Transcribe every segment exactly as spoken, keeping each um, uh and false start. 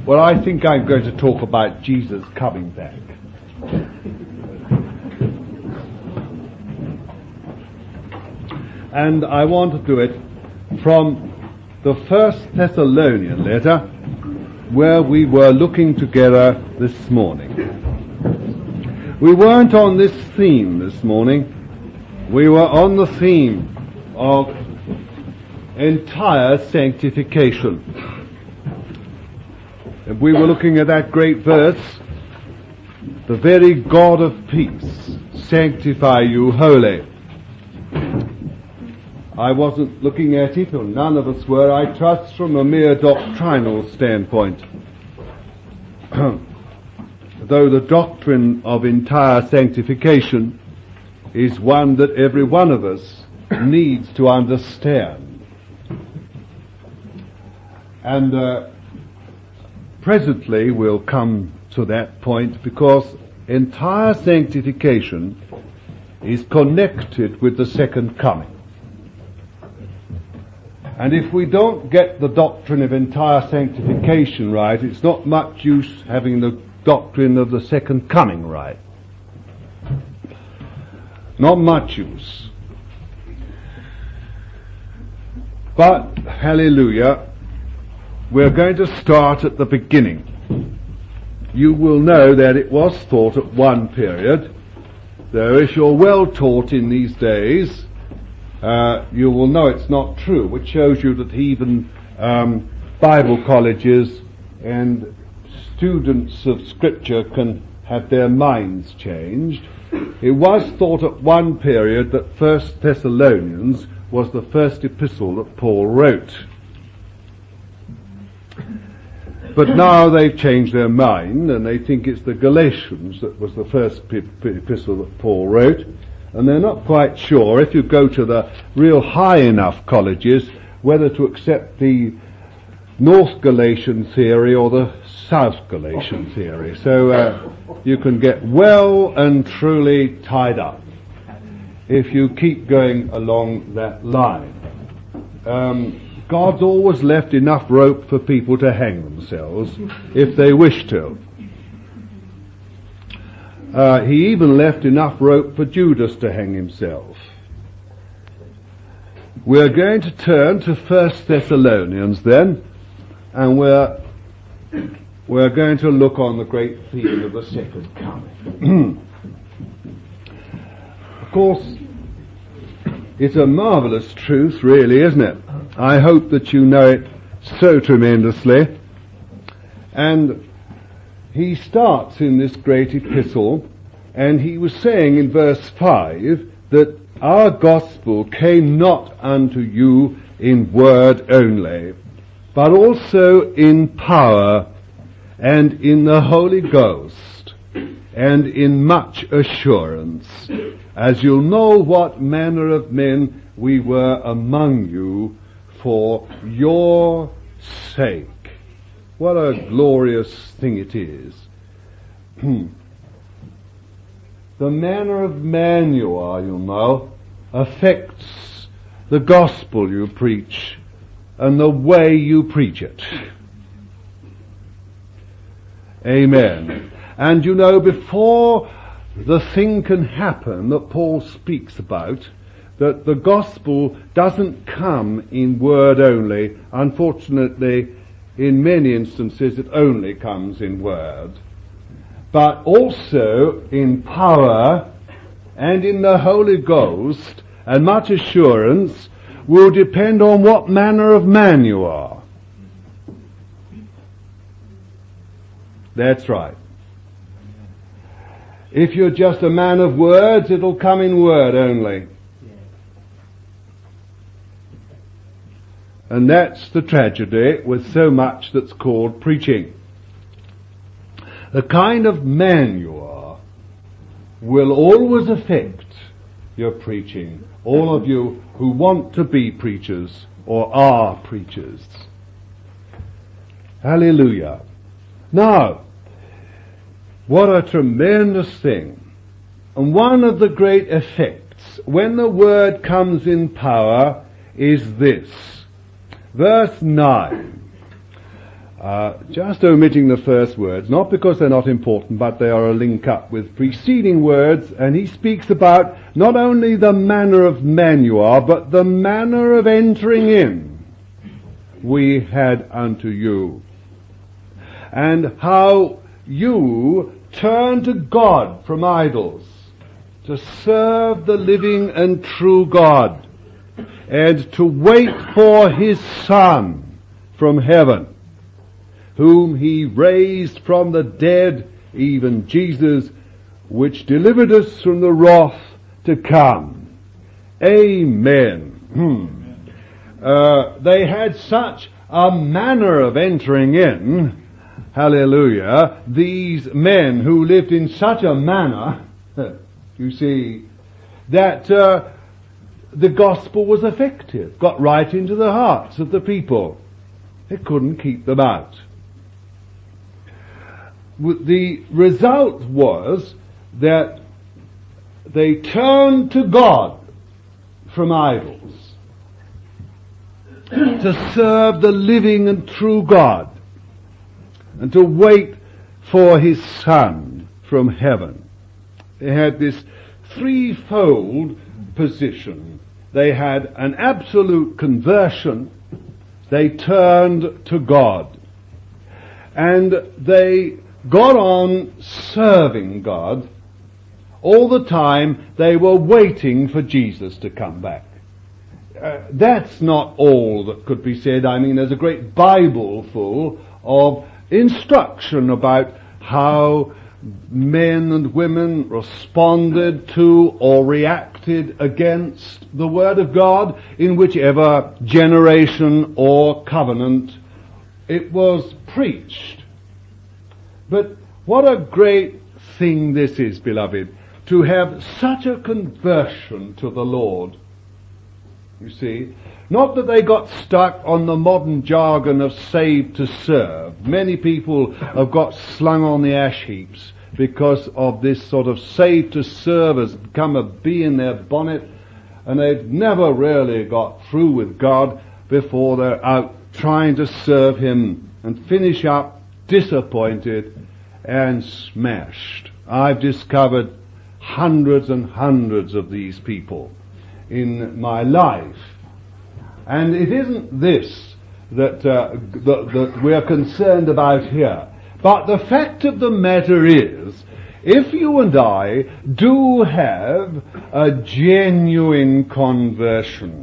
Well, I think I'm going to talk about Jesus coming back. And I want to do it from the First Thessalonian letter, where we were looking together this morning. We weren't on this theme this morning. We were on the theme of entire sanctification. And we were looking at that great verse, the very God of peace, sanctify you wholly. I wasn't looking at it, or none of us were, I trust, from a mere doctrinal standpoint. Though the doctrine of entire sanctification is one that every one of us needs to understand. And uh, presently we'll come to that point, because entire sanctification is connected with the second coming. And if we don't get the doctrine of entire sanctification right, it's not much use having the doctrine of the second coming right. Not much use. But, hallelujah, we're going to start at the beginning. You will know that it was taught at one period, though if you're well taught in these days, Uh, you will know it's not true, which shows you that even um, Bible colleges and students of Scripture can have their minds changed. It was thought at one period that First Thessalonians was the first epistle that Paul wrote. But now they've changed their mind, and they think it's the Galatians that was the first p- p- epistle that Paul wrote. And they're not quite sure, if you go to the real high enough colleges, whether to accept the North Galatian theory or the South Galatian theory. So uh, you can get well and truly tied up if you keep going along that line. Um, God's always left enough rope for people to hang themselves if they wish to. Uh, he even left enough rope for Judas to hang himself. We're going to turn to First Thessalonians then, and we're we're going to look on the great theme of the second coming. Of course, it's a marvelous truth, really, isn't it? I hope that you know it so tremendously. And he starts in this great epistle, and he was saying in verse five that our gospel came not unto you in word only, but also in power and in the Holy Ghost and in much assurance, as you'll know what manner of men we were among you for your sake. What a glorious thing it is. The manner of man you are, you know, affects the gospel you preach and the way you preach it. Amen. And you know, before the thing can happen that Paul speaks about, that the gospel doesn't come in word only. Unfortunately, in many instances, it only comes in word, but also in power and in the Holy Ghost, and much assurance will depend on what manner of man you are. That's right. If you're just a man of words, it'll come in word only. And that's the tragedy with so much that's called preaching. The kind of man you are will always affect your preaching. All of you who want to be preachers or are preachers. Hallelujah. Now, what a tremendous thing. And one of the great effects when the word comes in power is this. Verse nine. uh, just omitting the first words, not because they're not important, but they are a link up with preceding words, and he speaks about not only the manner of man you are, but the manner of entering in we had unto you, and how you turn to God from idols to serve the living and true God, and to wait for his Son from heaven, whom he raised from the dead, even Jesus, which delivered us from the wrath to come. Amen. Hmm. Uh, they had such a manner of entering in, hallelujah, these men who lived in such a manner, you see, that uh, the gospel was effective, got right into the hearts of the people. It couldn't keep them out. The result was that they turned to God from idols to serve the living and true God, and to wait for his Son from heaven. They had this threefold position. They had an absolute conversion, they turned to God, and they got on serving God. All the time they were waiting for Jesus to come back. Uh, that's not all that could be said. I mean, there's a great Bible full of instruction about how men and women responded to or reacted against the Word of God in whichever generation or covenant it was preached. But what a great thing this is, beloved, to have such a conversion to the Lord. You see, not that they got stuck on the modern jargon of saved to serve. Many people have got slung on the ash heaps because of this sort of saved to serve has become a bee in their bonnet, and they've never really got through with God before they're out trying to serve him and finish up disappointed and smashed. I've discovered hundreds and hundreds of these people in my life. And it isn't this that, uh, that, that we're concerned about here. But the fact of the matter is, if you and I do have a genuine conversion,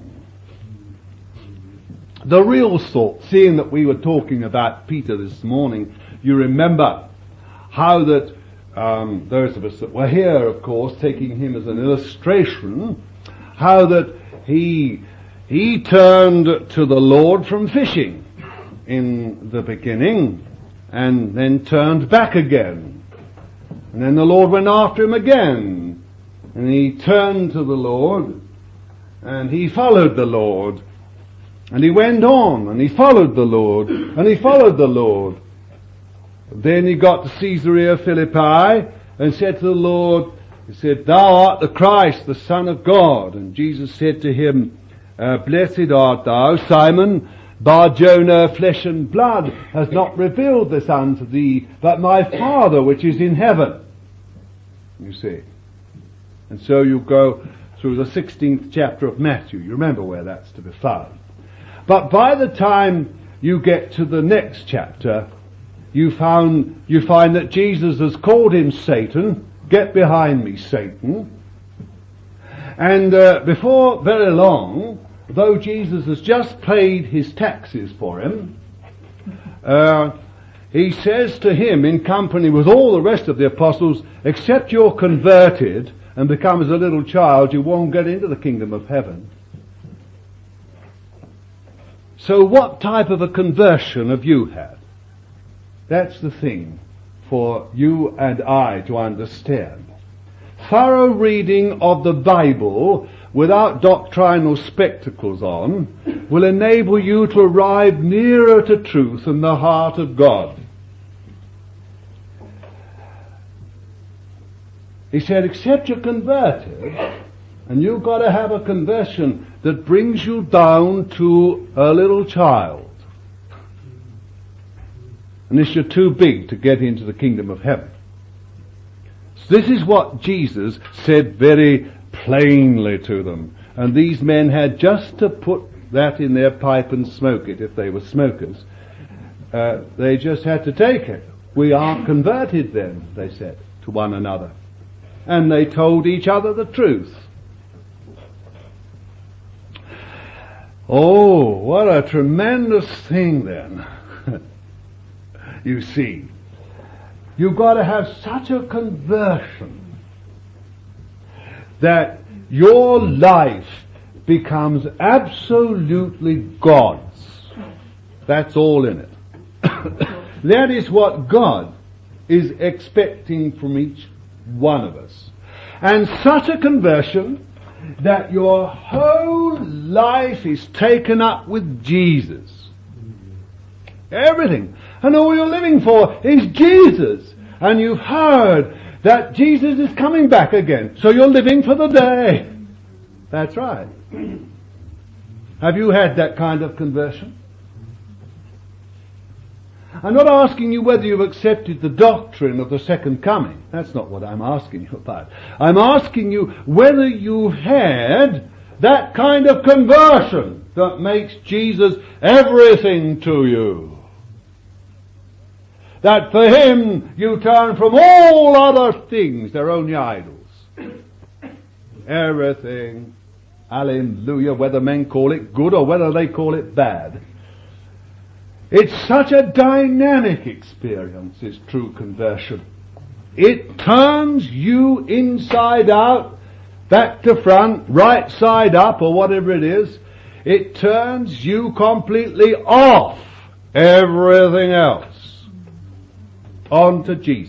the real sort, seeing that we were talking about Peter this morning, you remember how that um, those of us that were here, of course, taking him as an illustration, how that he he turned to the Lord from fishing in the beginning, and then turned back again. And then the Lord went after him again, and he turned to the Lord, and he followed the Lord, and he went on, and he followed the Lord, and he followed the Lord. Then he got to Caesarea Philippi, and said to the Lord, he said, "Thou art the Christ, the Son of God." And Jesus said to him, uh, "Blessed art thou, Simon Bar-Jonah, flesh and blood has not revealed this unto thee, but my Father which is in heaven." You see. And so you go through the sixteenth chapter of Matthew. You remember where that's to be found. But by the time you get to the next chapter, you found, you find that Jesus has called him Satan. "Get behind me, Satan." And uh, before very long, though Jesus has just paid his taxes for him, uh, he says to him in company with all the rest of the apostles, "Except you're converted and become as a little child, you won't get into the kingdom of heaven." So what type of a conversion have you had? That's the thing for you and I to understand. Thorough reading of the Bible without doctrinal spectacles on will enable you to arrive nearer to truth and the heart of God. He said, except you're converted, and you've got to have a conversion that brings you down to a little child. unless you're too big to get into the kingdom of heaven. So this is what Jesus said very plainly to them. And these men had just to put that in their pipe and smoke it if they were smokers. Uh, they just had to take it. We are converted then, they said to one another. And they told each other the truth. Oh, what a tremendous thing then. You see, you've got to have such a conversion that your life becomes absolutely God's. That's all in it. That is what God is expecting from each one of us. And such a conversion that your whole life is taken up with Jesus. Everything. And all you're living for is Jesus. And you've heard that Jesus is coming back again. So you're living for the day. That's right. Have you had that kind of conversion? I'm not asking you whether you've accepted the doctrine of the second coming. That's not what I'm asking you about. I'm asking you whether you've had that kind of conversion that makes Jesus everything to you. That for Him you turn from all other things, they're only idols. Everything. Hallelujah, whether men call it good or whether they call it bad. It's such a dynamic experience, this true conversion. It turns you inside out, back to front, right side up, or whatever it is. It turns you completely off everything else onto Jesus.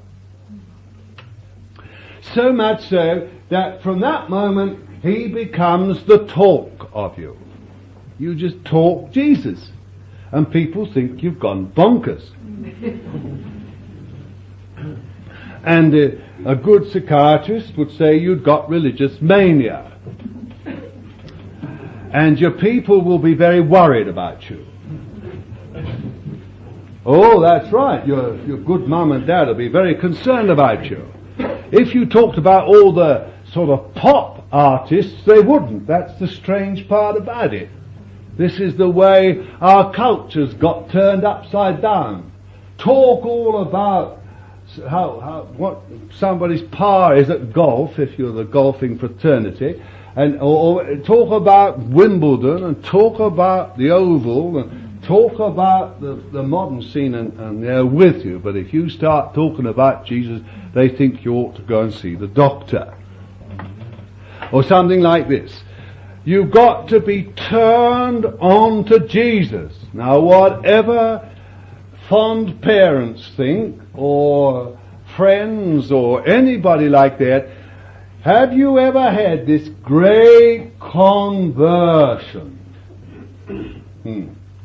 So much so that from that moment He becomes the talk of you. You just talk Jesus. And people think you've gone bonkers. And uh, a good psychiatrist would say you've got religious mania. And your people will be very worried about you. Oh, that's right. Your, your good mum and dad will be very concerned about you. If you talked about all the sort of pop artists, they wouldn't. That's the strange part about it. This is the way our culture's got turned upside down. Talk all about how, how what somebody's power is at golf, if you're the golfing fraternity, and or, or talk about Wimbledon, and talk about the Oval, and talk about the, the modern scene, and, and they're with you. But if you start talking about Jesus, they think you ought to go and see the doctor. Or something like this. You've got to be turned on to Jesus. Now, whatever fond parents think, or friends, or anybody like that, have you ever had this great conversion? Hmm.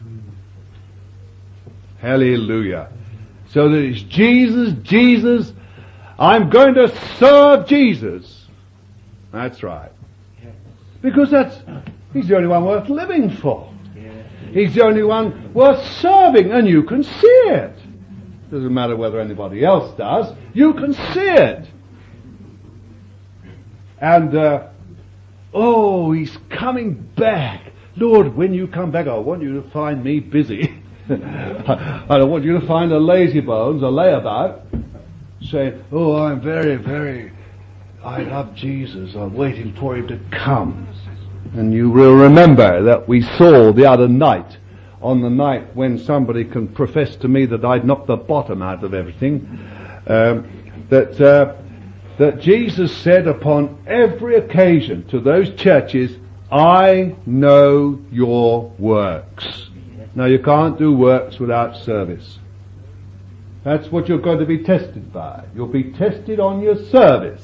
Hallelujah. So that it's Jesus, Jesus, I'm going to serve Jesus. That's right. Because that's, He's the only one worth living for. He's the only one worth serving, and you can see it. Doesn't matter whether anybody else does. You can see it. And, uh, oh, He's coming back. Lord, when you come back, I want you to find me busy. I don't want you to find a lazy bones, a layabout, saying, oh, I'm very, very, I love Jesus. I'm waiting for Him to come. And you will remember that we saw the other night, on the night when somebody can profess to me that I'd knocked the bottom out of everything, um, that uh, that Jesus said upon every occasion to those churches, I know your works. Now, you can't do works without service. That's what you're going to be tested by. You'll be tested on your service.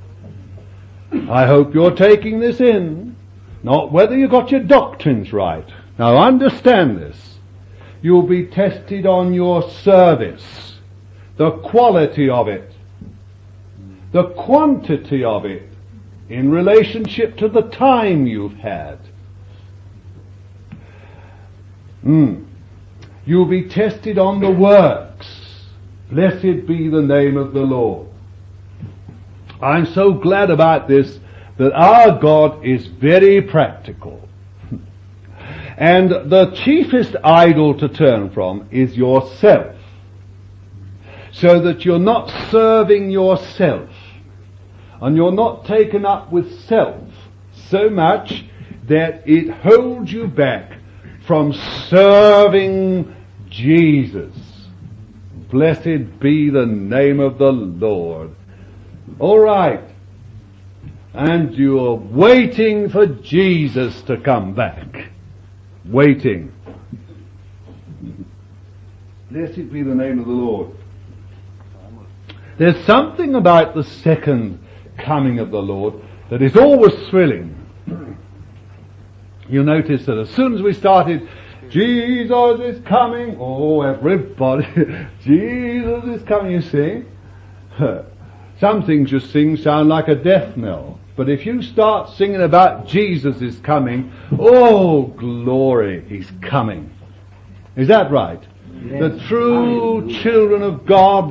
I hope you're taking this in. Not whether you got your doctrines right. Now understand this. You'll be tested on your service. The quality of it. The quantity of it. In relationship to the time you've had. Hmm. You'll be tested on the works. Blessed be the name of the Lord. I'm so glad about this, that our God is very practical. And the chiefest idol to turn from is yourself. So that you're not serving yourself. And you're not taken up with self so much that it holds you back from serving Jesus. Blessed be the name of the Lord. All right. And you're waiting for Jesus to come back. Waiting. Blessed be the name of the Lord. There's something about the second coming of the Lord that is always thrilling. You notice that as soon as we started, Jesus is coming, oh everybody, Jesus is coming, you see. Some things you sing sound like a death knell. But if you start singing about Jesus is coming, oh glory, he's coming. Is that right? Yes. The true children of God,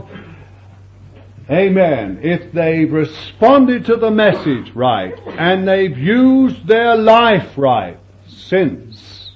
amen, if they've responded to the message right, and they've used their life right since,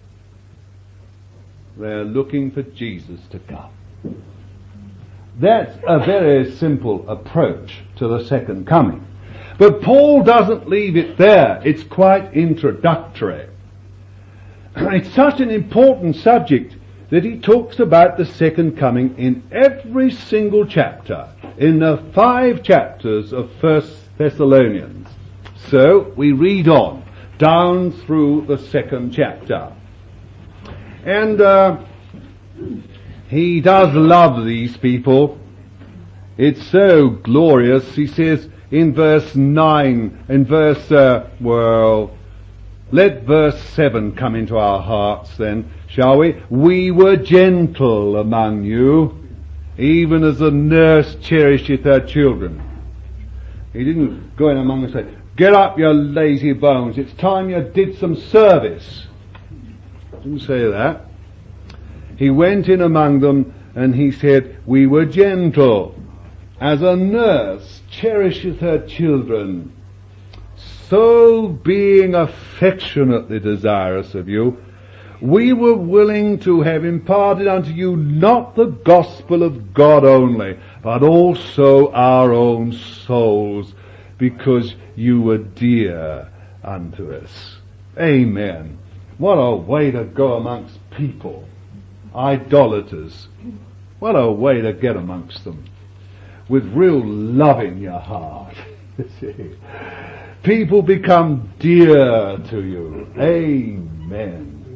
they're looking for Jesus to come. That's a very simple approach to the second coming. But Paul doesn't leave it there. It's quite introductory. It's such an important subject that he talks about the second coming in every single chapter, in the five chapters of First Thessalonians. So we read on, down through the second chapter. And uh, he does love these people. It's so glorious. He says in verse nine, in verse, uh, well, let verse seven come into our hearts then, shall we? We were gentle among you, even as a nurse cherisheth her children. He didn't go in among them and say, get up, you lazy bones, it's time you did some service. He didn't say that. He went in among them and he said, we were gentle, as a nurse cherisheth her children, so being affectionately desirous of you, we were willing to have imparted unto you not the gospel of God only, but also our own souls, because you were dear unto us. Amen. What a way to go amongst people. Idolaters. What a way to get amongst them. With real love in your heart. People become dear to you. Amen.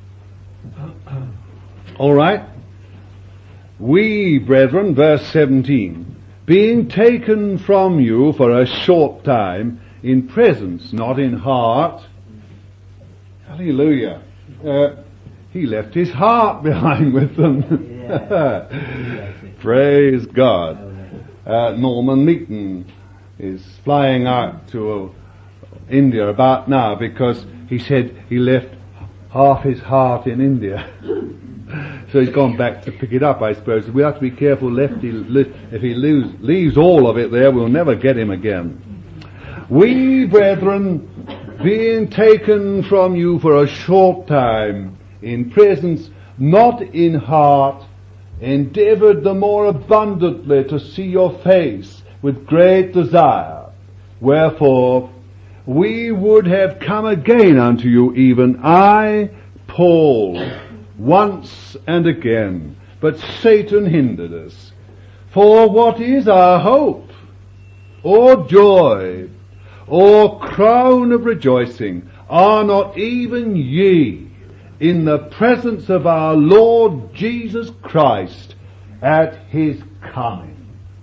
All right. We, brethren, verse seventeen, being taken from you for a short time, in presence, not in heart. Hallelujah. Uh, he left his heart behind with them. Yeah. Praise God. Uh, Norman Meaton is flying out to uh, India about now because he said he left half his heart in India. So he's gone back to pick it up, I suppose. We have to be careful left he, if he lose, leaves all of it there, we'll never get him again. We, brethren, being taken from you for a short time, in presence, not in heart, endeavoured the more abundantly to see your face with great desire. Wherefore, we would have come again unto you, even I, Paul, once and again, but Satan hindered us. For what is our hope, or joy, or crown of rejoicing? Are not even ye in the presence of our Lord Jesus Christ at his coming?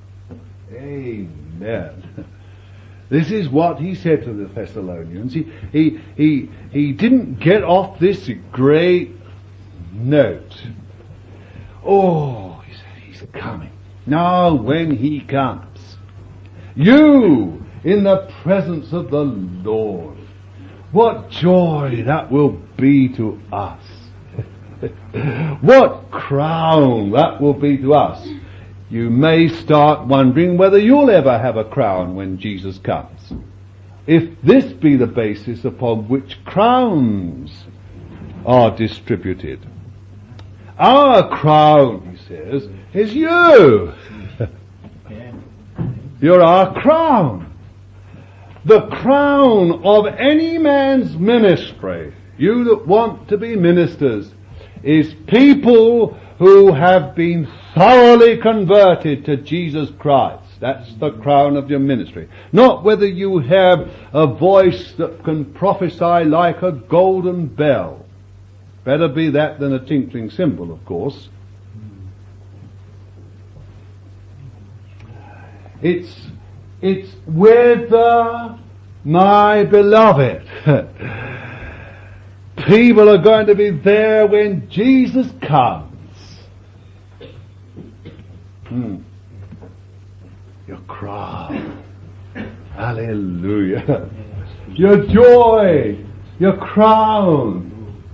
Amen. This is what he said to the Thessalonians. He, he, he, he didn't get off this great note. Oh, he said, he's coming. Now when he comes, you in the presence of the Lord, what joy that will be to us. What crown that will be to us. You may start wondering whether you'll ever have a crown when Jesus comes. If this be the basis upon which crowns are distributed. Our crown, he says, is you. You're our crown. The crown of any man's ministry, you that want to be ministers, is people who have been thoroughly converted to Jesus Christ. That's the crown of your ministry. Not whether you have a voice that can prophesy like a golden bell. Better be that than a tinkling cymbal, of course. It's, it's whether, my beloved, people are going to be there when Jesus comes. Hmm. Your crown. Hallelujah. Your joy. Your crown.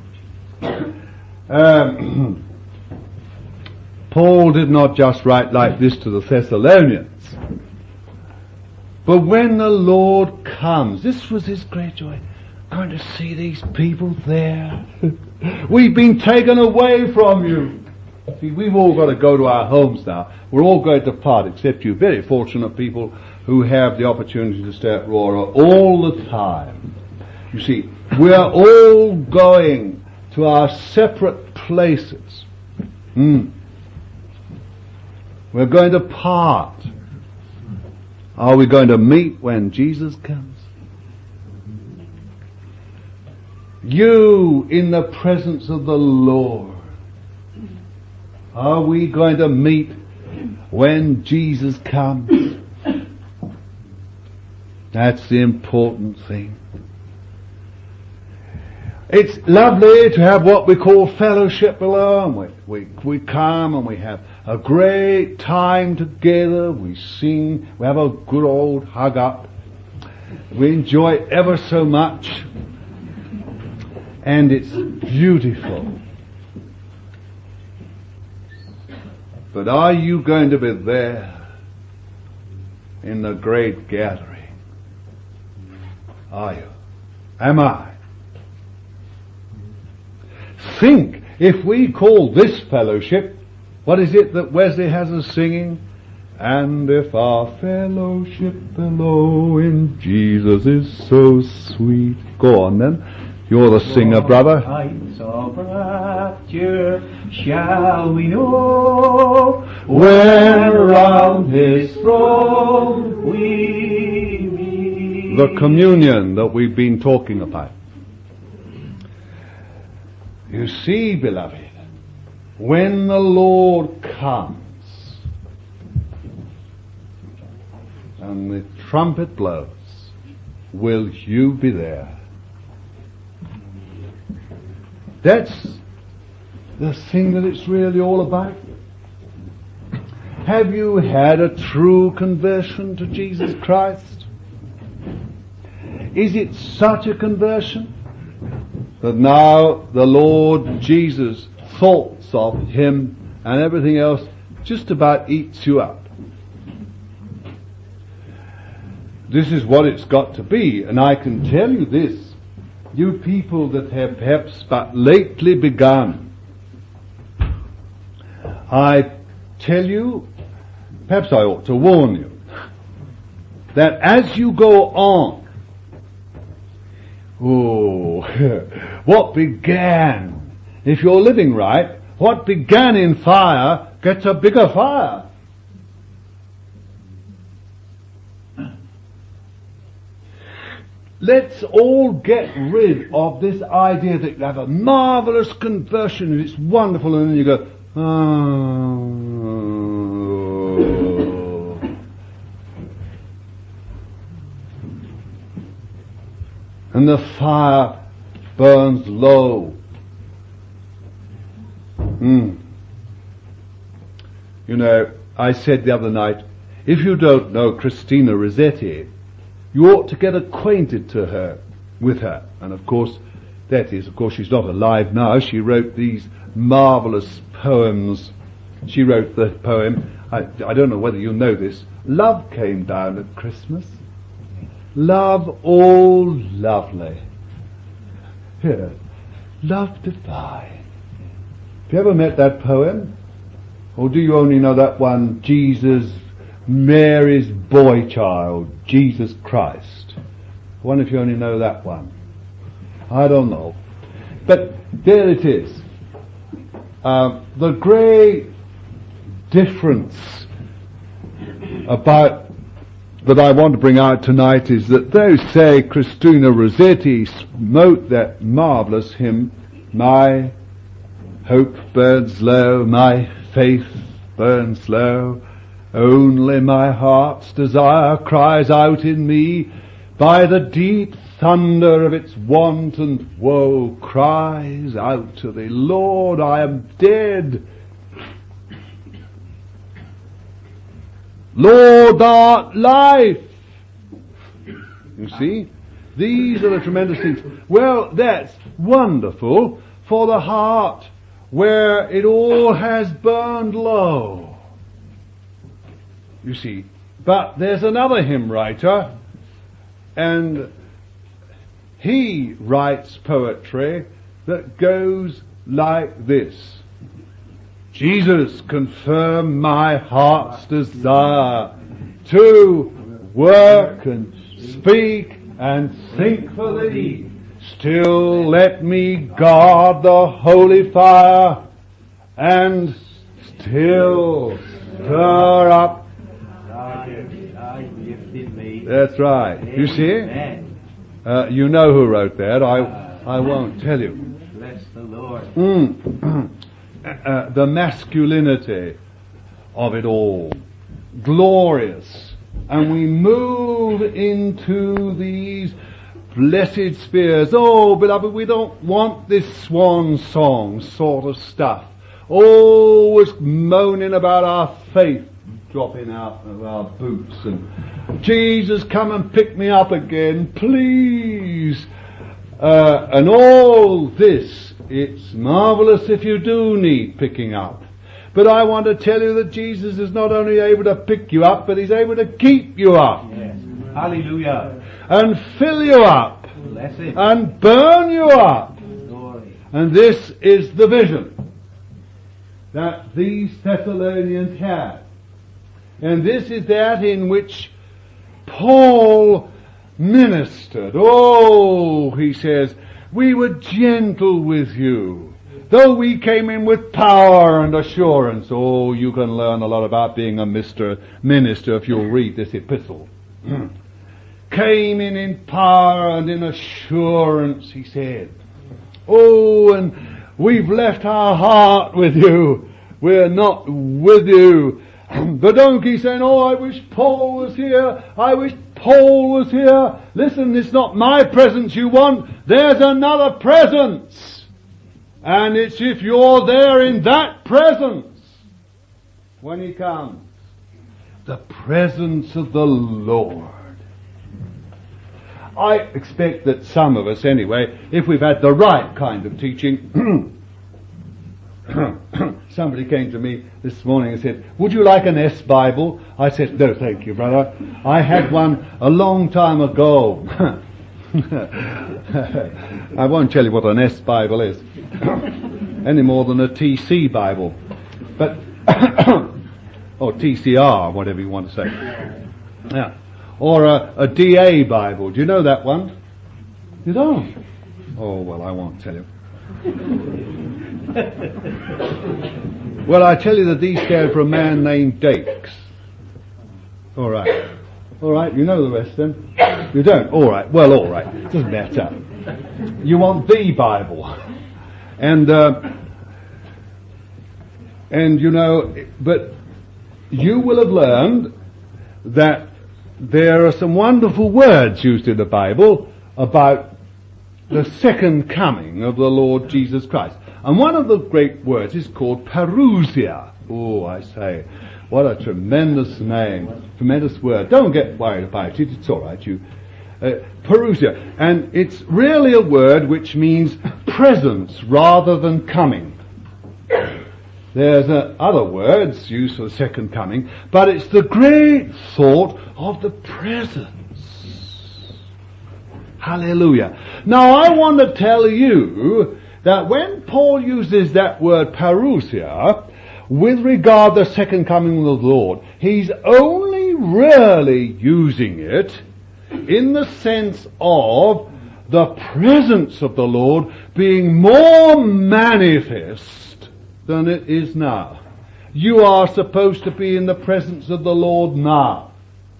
Um, Paul did not just write like this to the Thessalonians. But when the Lord comes, this was his great joy. Going to see these people there. We've been taken away from you. See, we've all got to go to our homes now. We're all going to depart, except you very fortunate people who have the opportunity to stay at Aurora all the time. You see, we're all going to our separate places. Mm. We're going to part. Are we going to meet when Jesus comes? You in the presence of the Lord. Are we going to meet when Jesus comes? That's the important thing. It's lovely to have what we call fellowship alone. We, we, we come and we have a great time together. We sing. We have a good old hug up. We enjoy it ever so much. And it's beautiful. But are you going to be there in the great gathering? Are you? Am I? Think, if we call this fellowship, what is it that Wesley has us singing? And if our fellowship below in Jesus is so sweet. Go on then. You're the singer, brother. Heights of rapture shall we know when around His throne we meet. The communion that we've been talking about. You see, beloved, when the Lord comes and the trumpet blows, will you be there? That's the thing that it's really all about. Have you had a true conversion to Jesus Christ? Is it such a conversion that now the Lord Jesus, thoughts of Him and everything else just about eats you up? This is what it's got to be, and I can tell you this. You people that have perhaps but lately begun, I tell you, perhaps I ought to warn you, that as you go on, oh, what began, if you're living right, what began in fire gets a bigger fire. Let's all get rid of this idea that you have a marvelous conversion and it's wonderful, and then you go, oh. And the fire burns low. Mm. You know, I said the other night, if you don't know Christina Rossetti, you ought to get acquainted to her, with her. And of course, that is, of course, she's not alive now. She wrote these marvelous poems. She wrote the poem, I, I don't know whether you know this, Love Came Down at Christmas. Love all lovely. Here, love divine. Have you ever met that poem? Or do you only know that one, Jesus, Mary's boy child, Jesus Christ? I wonder if you only know that one. I don't know. But there it is. Um, the great difference about that I want to bring out tonight is that though, say, Christina Rossetti smote that marvellous hymn, My hope burns low, my faith burns low, only my heart's desire cries out in me, by the deep thunder of its want and woe, cries out to thee, Lord, I am dead. Lord, thou art life. You see? These are the tremendous things. Well, that's wonderful for the heart where it all has burned low. You see? But there's another hymn writer, and he writes poetry that goes like this. Jesus, confirm my heart's desire to work and speak and think for thee. Still let me guard the holy fire and still stir up. That's right. You see? Uh, you know who wrote that. I I won't tell you. Bless the Lord. Mm. Uh, the masculinity of it all, glorious, and we move into these blessed spheres. Oh, beloved, we don't want this swan song sort of stuff, always moaning about our faith dropping out of our boots and Jesus, come and pick me up again, please, uh, and all this. It's marvelous if you do need picking up. But I want to tell you that Jesus is not only able to pick you up, but He's able to keep you up. Yes. Hallelujah. And fill you up. Bless it. And burn you up. Glory. And this is the vision that these Thessalonians had. And this is that in which Paul ministered. Oh, he says, we were gentle with you, though we came in with power and assurance. Oh, you can learn a lot about being a mister, minister if you'll read this epistle. Came in in power and in assurance, he said. Oh, and we've left our heart with you. We're not with you. The donkey saying, oh, I wish Paul was here. I wish Paul was here. Listen, it's not my presence you want. There's another presence. And it's if you're there in that presence when He comes. The presence of the Lord. I expect that some of us anyway, if we've had the right kind of teaching, somebody came to me this morning and said, would you like an S Bible? I said, no thank you, brother. I had one a long time ago. I won't tell you what an S Bible is any more than a T C Bible, but or T C R, whatever you want to say. Yeah. Or a, a D A Bible. Do you know that one? You don't? Oh, well, I won't tell you. Well, I tell you that these stand for a man named Dakes. All right. All right, you know the rest then? You don't? All right. Well, all right. Doesn't matter. You want the Bible. And, uh, and you know, but you will have learned that there are some wonderful words used in the Bible about the second coming of the Lord Jesus Christ. And one of the great words is called parousia. Oh, I say, what a tremendous name, tremendous word. Don't get worried about it, it's all right. You, uh, parousia. And it's really a word which means presence rather than coming. There's uh, other words used for the second coming, but it's the great thought of the presence. Hallelujah. Now I want to tell you that when Paul uses that word parousia, with regard to the second coming of the Lord, he's only really using it in the sense of the presence of the Lord being more manifest than it is now. You are supposed to be in the presence of the Lord now.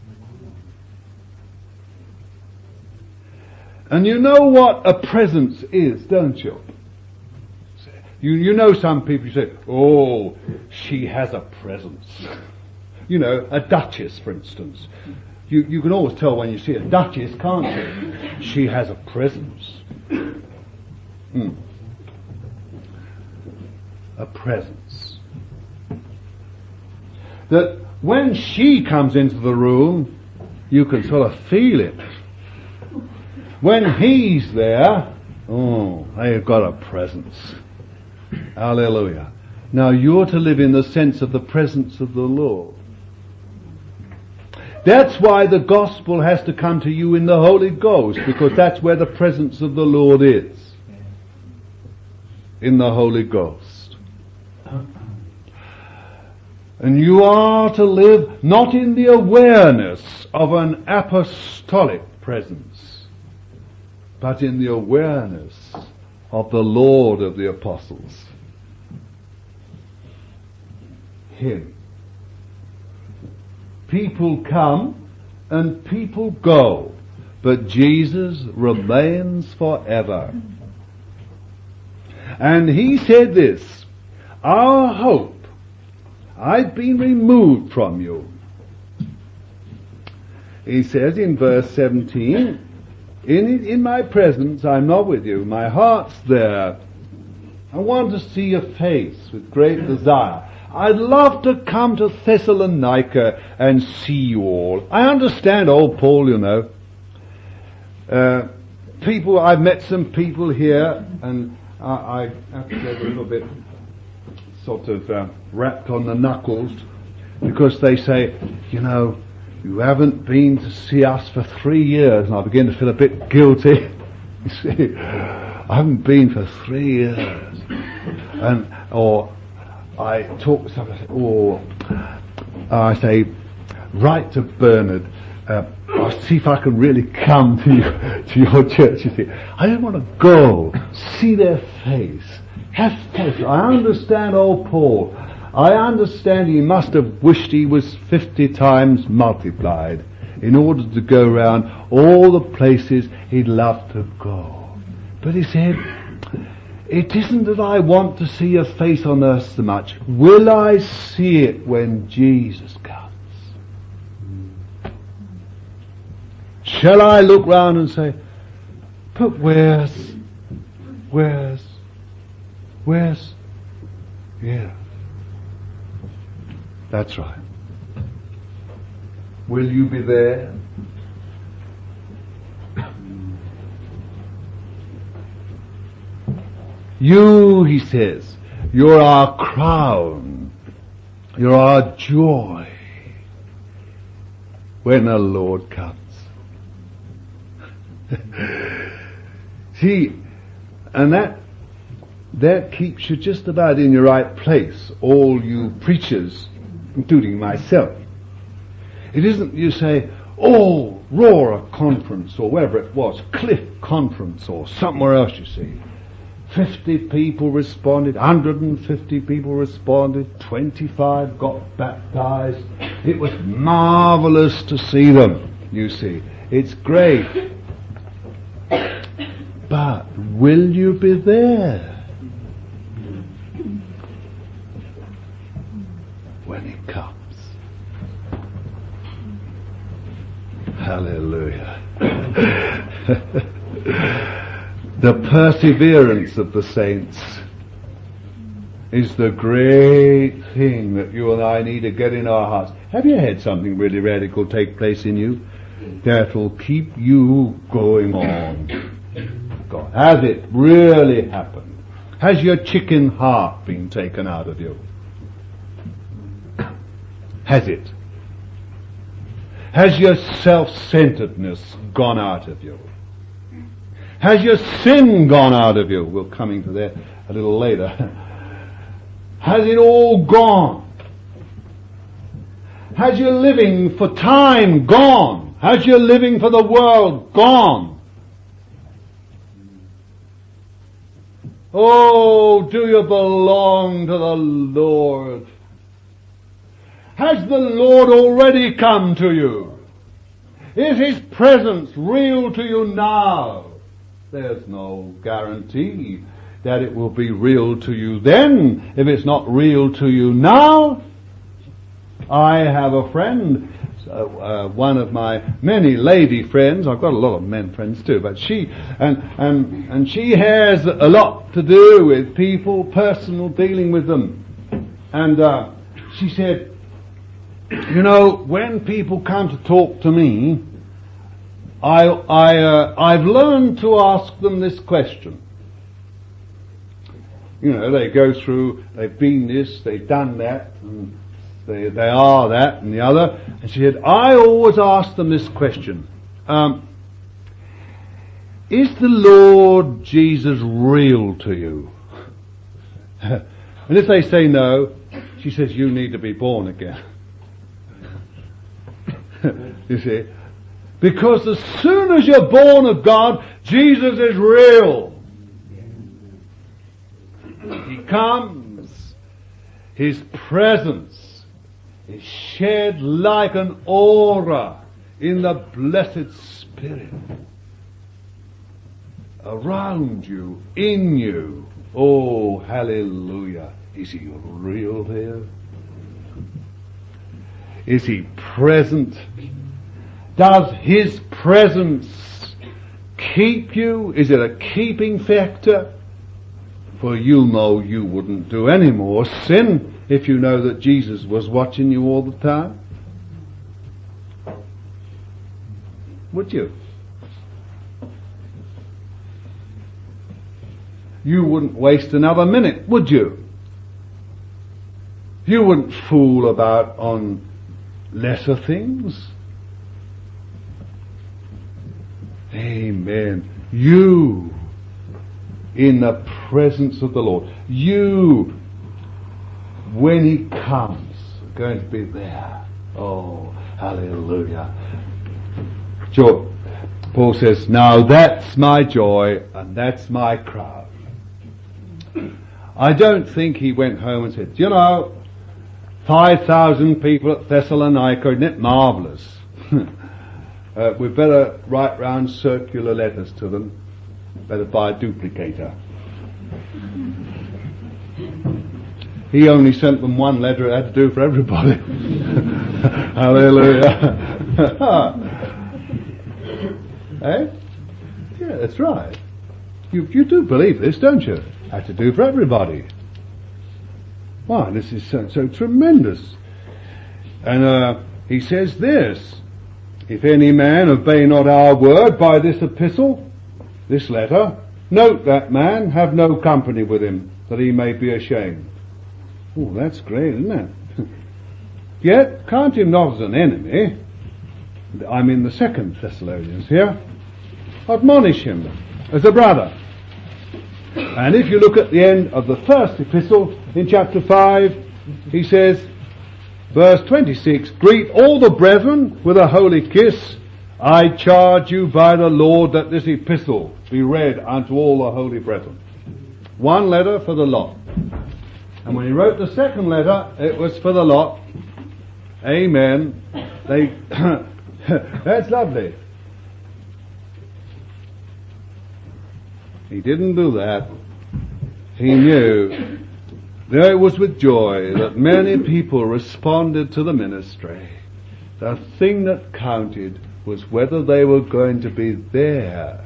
And you know what a presence is, don't you? You, you know some people say, oh, she has a presence. You know, a duchess, for instance. You, you can always tell when you see a duchess, can't you? She has a presence. Mm. A presence. That when she comes into the room, you can sort of feel it. When he's there, oh, they've got a presence. Hallelujah. Now you're to live in the sense of the presence of the Lord. That's why the gospel has to come to you in the Holy Ghost, because that's where the presence of the Lord is. In the Holy Ghost. And you are to live not in the awareness of an apostolic presence, but in the awareness of the Lord of the apostles. Him. People come and people go, but Jesus remains forever. And he said this, our hope, I've been removed from you. He says in verse seventeen, in, in my presence I'm not with you, my heart's there. I want to see your face with great desire. I'd love to come to Thessalonica and see you all. I understand old Paul, you know. Uh, people, I've met some people here, and I, I have to get a little bit sort of uh, wrapped on the knuckles, because they say, you know, you haven't been to see us for three years, and I begin to feel a bit guilty. You see, I haven't been for three years, and or. I talk to somebody, or I say, write to Bernard, uh, I'll see if I can really come to you, to your church, you see. I don't want to go, see their face, have faith. I understand old Paul. I understand he must have wished he was fifty times multiplied in order to go around all the places he'd love to go. But he said, it isn't that I want to see your face on earth so much. Will I see it when Jesus comes? Shall I look round and say, but where's, where's, where's, yeah. That's right. Will you be there? You, he says, you're our crown. You're our joy when the Lord comes. See, and that that keeps you just about in your right place, all you preachers, including myself. It isn't you say, oh, Roar Conference, or wherever it was, Cliff Conference, or somewhere else, you see. Fifty people responded, one hundred fifty people responded, twenty-five got baptized. It was marvelous to see them, you see. It's great. But will you be there when it comes? Hallelujah. The perseverance of the saints is the great thing that you and I need to get in our hearts. Have you had something really radical take place in you that will keep you going on? God, has it really happened? Has your chicken heart been taken out of you? Has it? Has your self-centeredness gone out of you? Has your sin gone out of you? We're coming to that a little later. Has it all gone? Has your living for time gone? Has your living for the world gone? Oh, do you belong to the Lord? Has the Lord already come to you? Is His presence real to you now? There's no guarantee that it will be real to you then, if it's not real to you now. I have a friend, so, uh, one of my many lady friends. I've got a lot of men friends too, but she and and and she has a lot to do with people, personal dealing with them. And uh, she said, you know, when people come to talk to me, I I uh, I've learned to ask them this question. You know, they go through, they've been this, they've done that, and They, they are that and the other. And she said, I always ask them this question. Um, is the Lord Jesus real to you? And if they say no, she says, you need to be born again. You see? Because as soon as you're born of God, Jesus is real. He comes. His presence is shed like an aura in the blessed Spirit around you, in you. Oh, hallelujah. Is He real here? Is He present? Does His presence keep you? Is it a keeping factor? For you know you wouldn't do any more sin if you know that Jesus was watching you all the time. Would you? You wouldn't waste another minute, would you? You wouldn't fool about on lesser things. Amen. You, in the presence of the Lord, you, when He comes, are going to be there. Oh, hallelujah. Joy. Paul says, now that's my joy and that's my crown. I don't think he went home and said, you know, five thousand people at Thessalonica, isn't it marvellous? uh, we'd better write round circular letters to them. Better buy a duplicator. He only sent them one letter, it had to do for everybody. Hallelujah. Eh? Yeah, that's right. You you do believe this, don't you? Had to do for everybody. Why, this is so, so tremendous. And uh, he says this, if any man obey not our word by this epistle, this letter, note that man, have no company with him, that he may be ashamed. Oh, that's great, isn't it? Yet, count him not as an enemy. I'm in the second Thessalonians here. Admonish him as a brother. And if you look at the end of the first epistle, in chapter five, he says, verse twenty-six, greet all the brethren with a holy kiss. I charge you by the Lord that this epistle be read unto all the holy brethren. One letter for the lot. And when he wrote the second letter, it was for the lot. Amen. They, that's lovely. He didn't do that. He knew that it was with joy that many people responded to the ministry. The thing that counted was whether they were going to be there.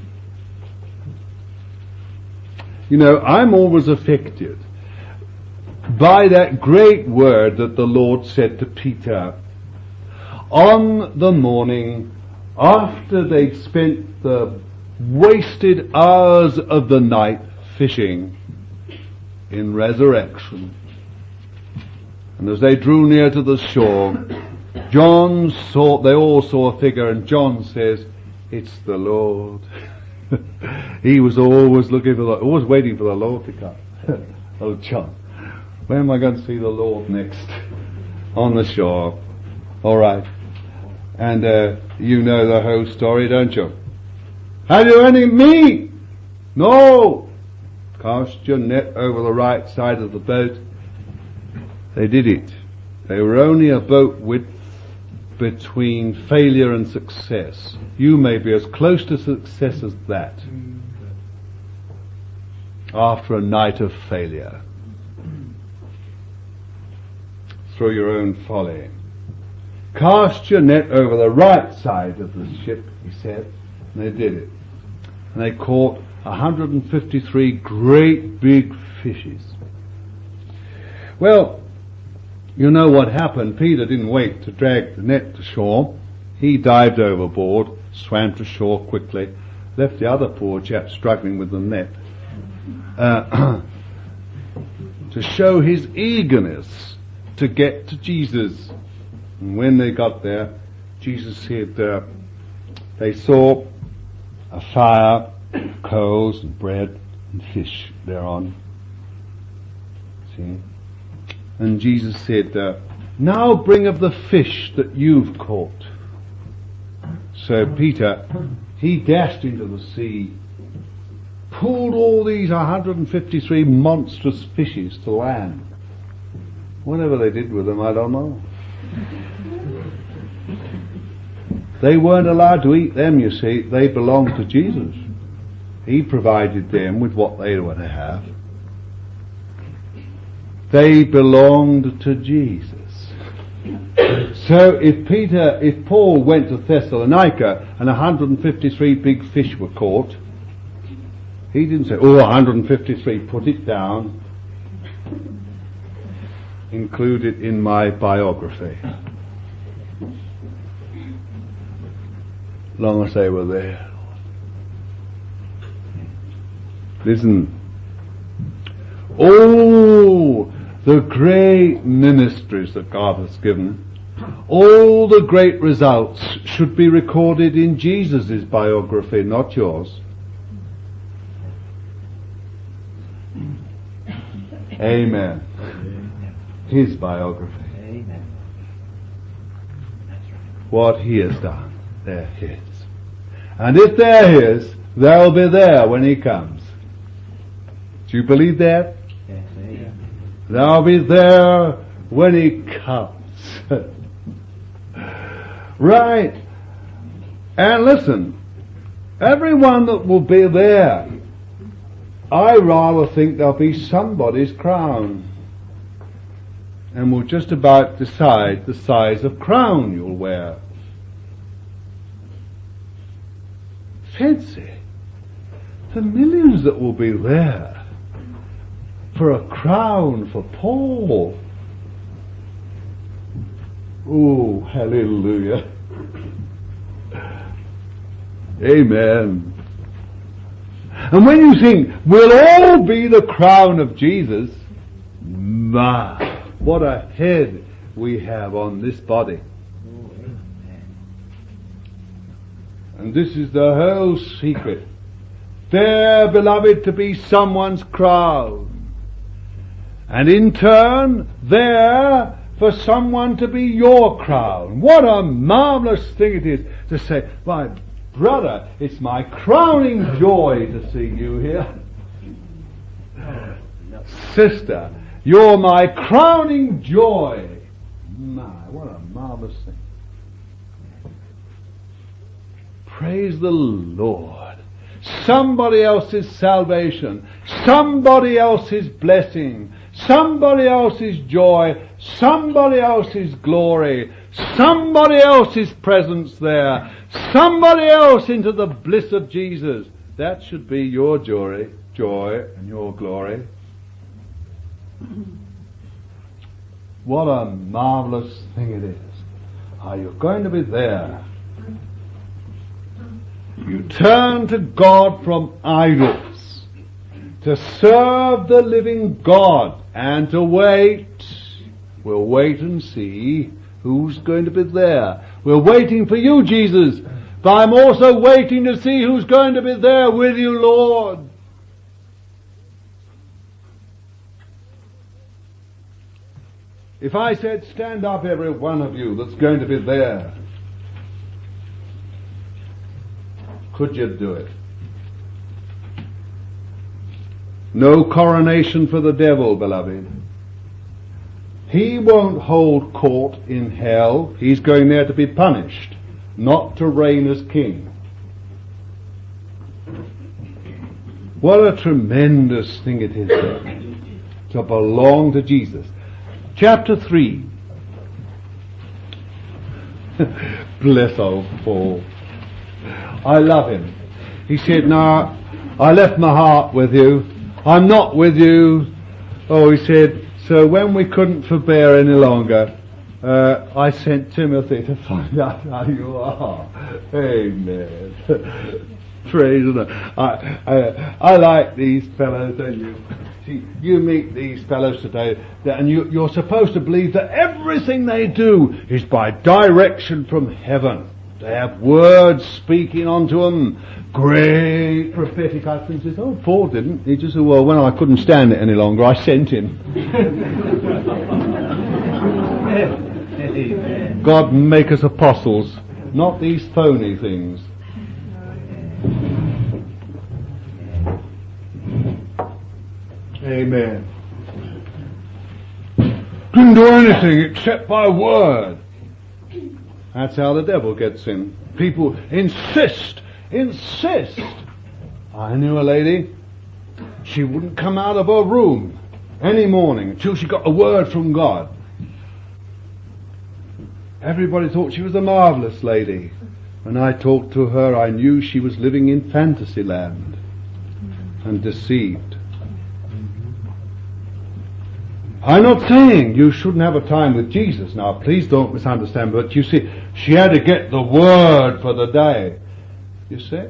You know, I'm always affected by that great word that the Lord said to Peter on the morning after they'd spent the wasted hours of the night fishing in resurrection. And as they drew near to the shore, John saw, they all saw a figure, and John says, "It's the Lord." He was always looking for the, always waiting for the Lord to come. Oh, John, when am I going to see the Lord next? On the shore. All right. And uh, you know the whole story, don't you? Have you any meat? No. Cast your net over the right side of the boat. They did it. They were only a boat width between failure and success. You may be as close to success as that after a night of failure through your own folly. Cast your net over the right side of the ship, he said, and they did it. And they caught one hundred fifty-three great big fishes. Well, you know what happened. Peter didn't wait to drag the net to shore. He dived overboard, swam to shore quickly, left the other poor chap struggling with the net, uh, to show his eagerness to get to Jesus. And when they got there, Jesus said, uh, they saw a fire, coals and bread and fish thereon. See? And Jesus said, uh, now bring of the fish that you've caught. So Peter, he dashed into the sea, pulled all these one hundred fifty-three monstrous fishes to land. Whatever they did with them, I don't know. They weren't allowed to eat them, you see. They belonged to Jesus. He provided them with what they were to have. They belonged to Jesus. So if Peter, if Paul went to Thessalonica and one hundred fifty-three big fish were caught, he didn't say, oh, one hundred fifty-three, put it down, include it in my biography. Long as they were there. Listen. Oh, the great ministries that God has given, all the great results should be recorded in Jesus' biography, not yours. Amen. His biography. Amen. What he has done, they're his. And if they're his, they'll be there when he comes. Do you believe that? Yes, amen. They'll be there when he comes. Right. And listen, everyone that will be there, I rather think there'll be somebody's crown. And we'll just about decide the size of crown you'll wear. Fancy the millions that will be there for a crown for Paul. Oh, hallelujah. Amen. And when you think we'll all be the crown of Jesus, my, what a head we have on this body. And this is the whole secret. There, beloved, to be someone's crown. And in turn, there, for someone to be your crown. What a marvelous thing it is to say, my brother, it's my crowning joy to see you here. Sister, you're my crowning joy. My, what a marvelous thing. Praise the Lord. Somebody else's salvation, somebody else's blessing, somebody else's joy, somebody else's glory, somebody else's presence there, somebody else into the bliss of Jesus. That should be your joy, joy and your glory. What a marvelous thing it is. Are you going to be there? You turn to God from idols to serve the living God and to wait We'll wait and see who's going to be there. We're waiting for you, Jesus, but I'm also waiting to see who's going to be there with you, Lord. If I said, stand up every one of you that's going to be there, could you do it? No coronation for the devil, beloved. He won't hold court in hell. He's going there to be punished, not to reign as king. What a tremendous thing it is then to belong to Jesus. Chapter three. Bless old Paul. I love him. He said, no, I left my heart with you. I'm not with you. Oh, he said, so when we couldn't forbear any longer, uh, I sent Timothy to find out how you are. Amen. Praise the Lord. I, I, I like these fellows, don't you? See, you meet these fellows today, and you, you're supposed to believe that everything they do is by direction from heaven. They have words speaking onto them, great prophetic utterances. Oh, Paul didn't. He just said, well, when I couldn't stand it any longer, I sent him. God make us apostles, not these phony things. Amen. Couldn't do anything except by word. That's how the devil gets in. People insist, insist. I knew a lady, she wouldn't come out of her room any morning until she got a word from God. Everybody thought she was a marvelous lady. When I talked to her, I knew she was living in fantasy land and deceived. I'm not saying you shouldn't have a time with Jesus now, please don't misunderstand, but you see, she had to get the word for the day. You see?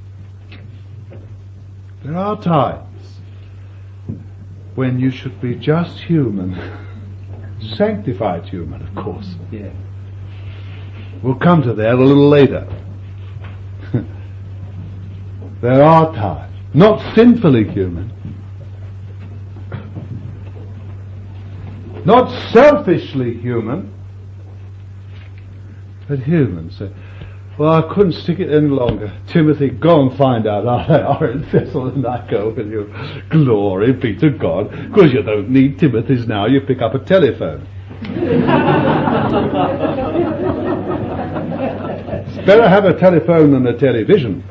There are times when you should be just human. Sanctified human, of course. Yeah. We'll come to that a little later. There are times, not sinfully human, not selfishly human, but human. So, well, I couldn't stick it any longer. Timothy, go and find out how they are in Thessalonica with you. Glory be to God. Because you don't need Timothy's now, you pick up a telephone. It's better have a telephone than a television.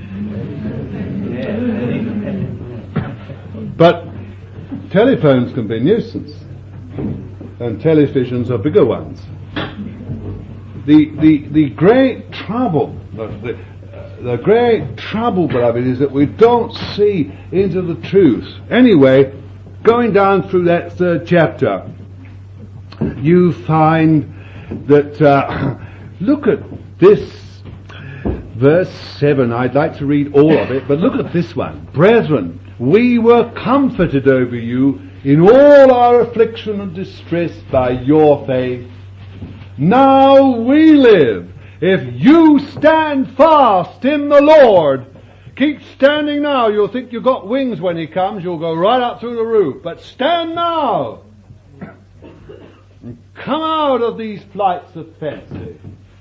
But telephones can be a nuisance, and televisions are bigger ones. The the the great trouble, the, the, the great trouble, beloved, is that we don't see into the truth. Anyway, going down through that third chapter, you find that, uh, look at this, verse seven. I'd like to read all of it, but look at this one. Brethren, we were comforted over you in all our affliction and distress by your faith. Now we live. If you stand fast in the Lord, keep standing now. You'll think you've got wings when he comes. You'll go right up through the roof. But stand now. And come out of these flights of fancy.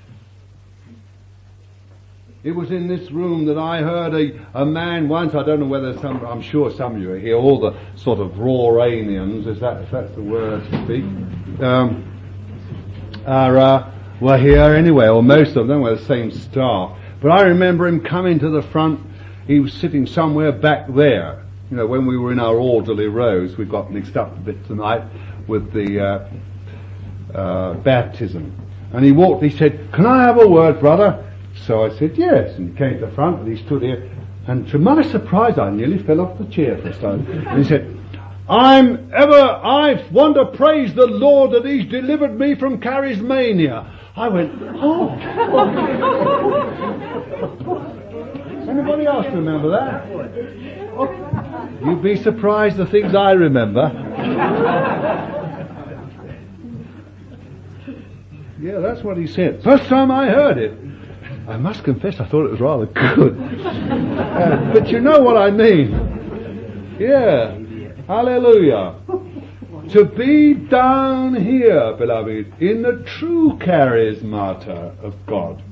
It was in this room that I heard a, a man once, I don't know whether some, I'm sure some of you are here, all the sort of Rawranians, is that, if that's the word to speak, um, are, uh, were here anyway, or most of them were the same staff. But I remember him coming to the front. He was sitting somewhere back there. You know, when we were in our orderly rows, we got mixed up a bit tonight with the uh, uh, baptism. And he walked, he said, "Can I have a word, brother?" So I said, "Yes." And he came to the front and he stood here. And to my surprise, I nearly fell off the chair for a time. And he said, I'm ever, I want to praise the Lord that He's delivered me from charismania. I went, oh. Anybody else remember that? Oh, you'd be surprised the things I remember. Yeah, that's what he said. First time I heard it. I must confess I thought it was rather good. uh, but you know what I mean. Yeah. Hallelujah. To be down here, beloved, in the true charismata of God.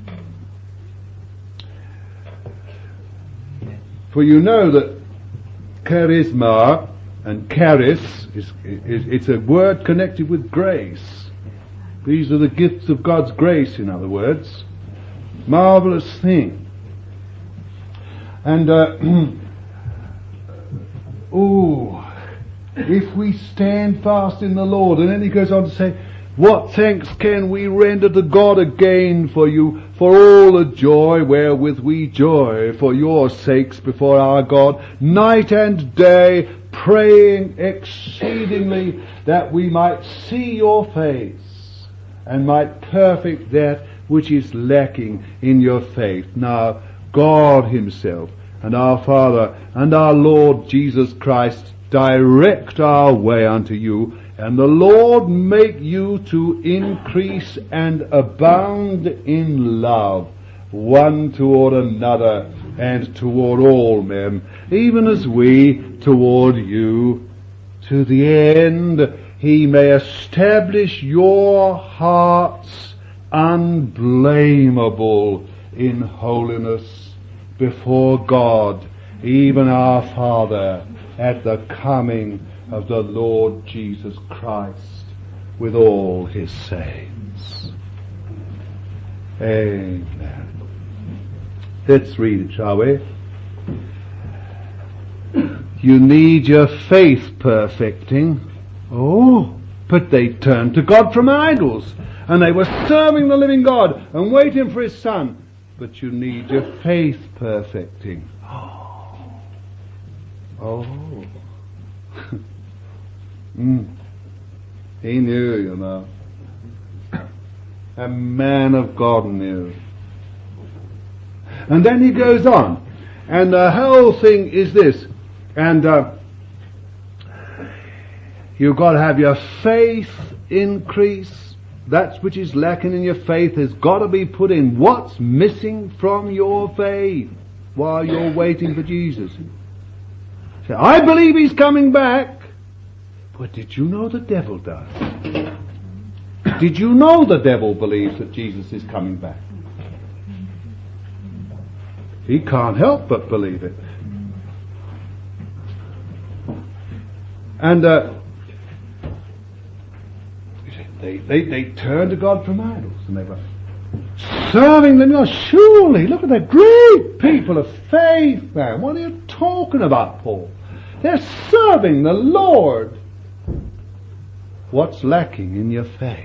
For you know that charisma and charis is, is it's a word connected with grace. These are the gifts of God's grace, in other words. Marvelous thing. And uh, ooh, if we stand fast in the Lord, and then he goes on to say, what thanks can we render to God again for you, for all the joy wherewith we joy for your sakes before our God, night and day, praying exceedingly that we might see your face, and might perfect that which is lacking in your faith. Now, God himself, and our Father, and our Lord Jesus Christ, direct our way unto you, and the Lord make you to increase and abound in love, one toward another, and toward all men, even as we toward you, to the end he may establish your hearts unblameable in holiness before God, even our Father, at the coming of the Lord Jesus Christ with all his saints. Amen. Let's read it, shall we? You need your faith perfecting. Oh, but they turned to God from idols, and they were serving the living God and waiting for his Son. But you need your faith perfecting. Oh. mm. He knew, you know. A man of God knew. And then he goes on. And the whole thing is this. And uh, you've got to have your faith increase. That which is lacking in your faith has got to be put in. What's missing from your faith while you're waiting for Jesus? Say, I believe he's coming back. But did you know the devil does? Did you know the devil believes that Jesus is coming back? He can't help but believe it. And uh, they, they they turned to God from idols, and they were serving them. Oh, surely, look at that great people of faith, man. What are you talking about, Paul? They're serving the Lord. What's lacking in your faith?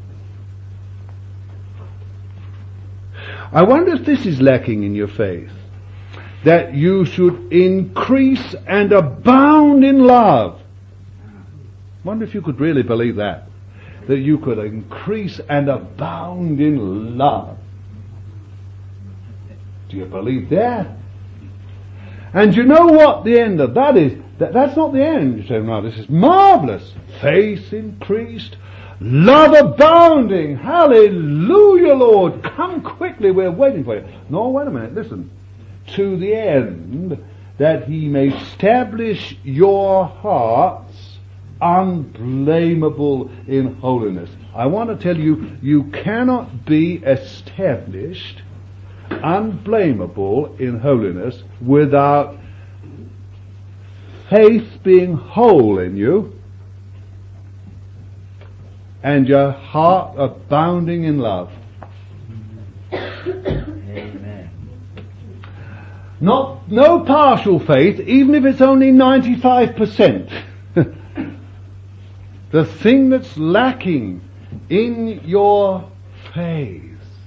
I wonder if this is lacking in your faith. That you should increase and abound in love. I wonder if you could really believe that. That you could increase and abound in love. Do you believe that? And you know what the end of that is? That, that's not the end. You say, no, this is marvelous. Faith increased. Love abounding. Hallelujah, Lord. Come quickly. We're waiting for you. No, wait a minute. Listen. To the end that he may establish your hearts unblameable in holiness. I want to tell you, you cannot be established unblameable in holiness without faith being whole in you and your heart abounding in love. Amen. Not, no partial faith, even if it's only ninety-five percent. The thing that's lacking in your faith.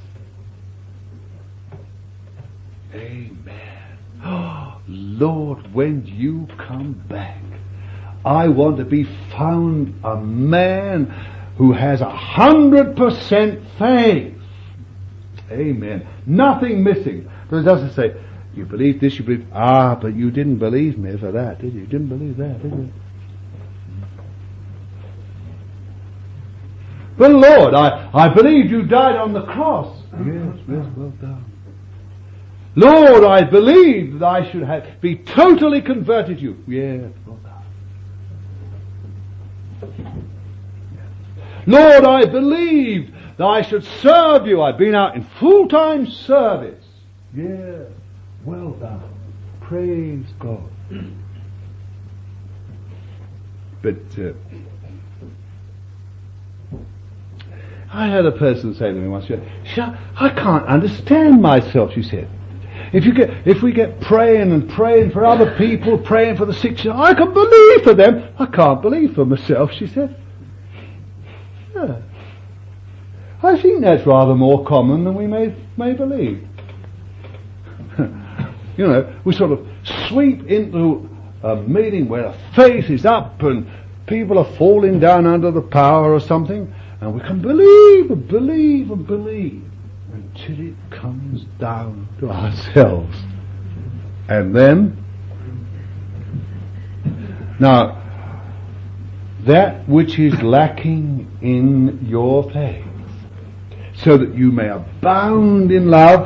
Amen. Oh, Lord, when you come back, I want to be found a man who has a hundred percent faith. Amen. Nothing missing. But it doesn't say, you believe this, you believe, ah, but you didn't believe me for that, did you? You didn't believe that, did you? But Lord, I, I believe you died on the cross. Yes, yes, well done. Lord, I believe that I should have be totally converted to you. Yes, well done. Lord, I believe that I should serve you. I've been out in full-time service. Yeah, well done. Praise God. But uh, I had a person say to me once, I can't understand myself, she said. If you get, if we get praying and praying for other people, praying for the sick, I can believe for them. I can't believe for myself, she said. Yeah. I think that's rather more common than we may may believe. You know, we sort of sweep into a meeting where the faith is up and people are falling down under the power or something, and we can believe and believe and believe until it comes down to ourselves. And then, now, that which is lacking in your faith, so that you may abound in love,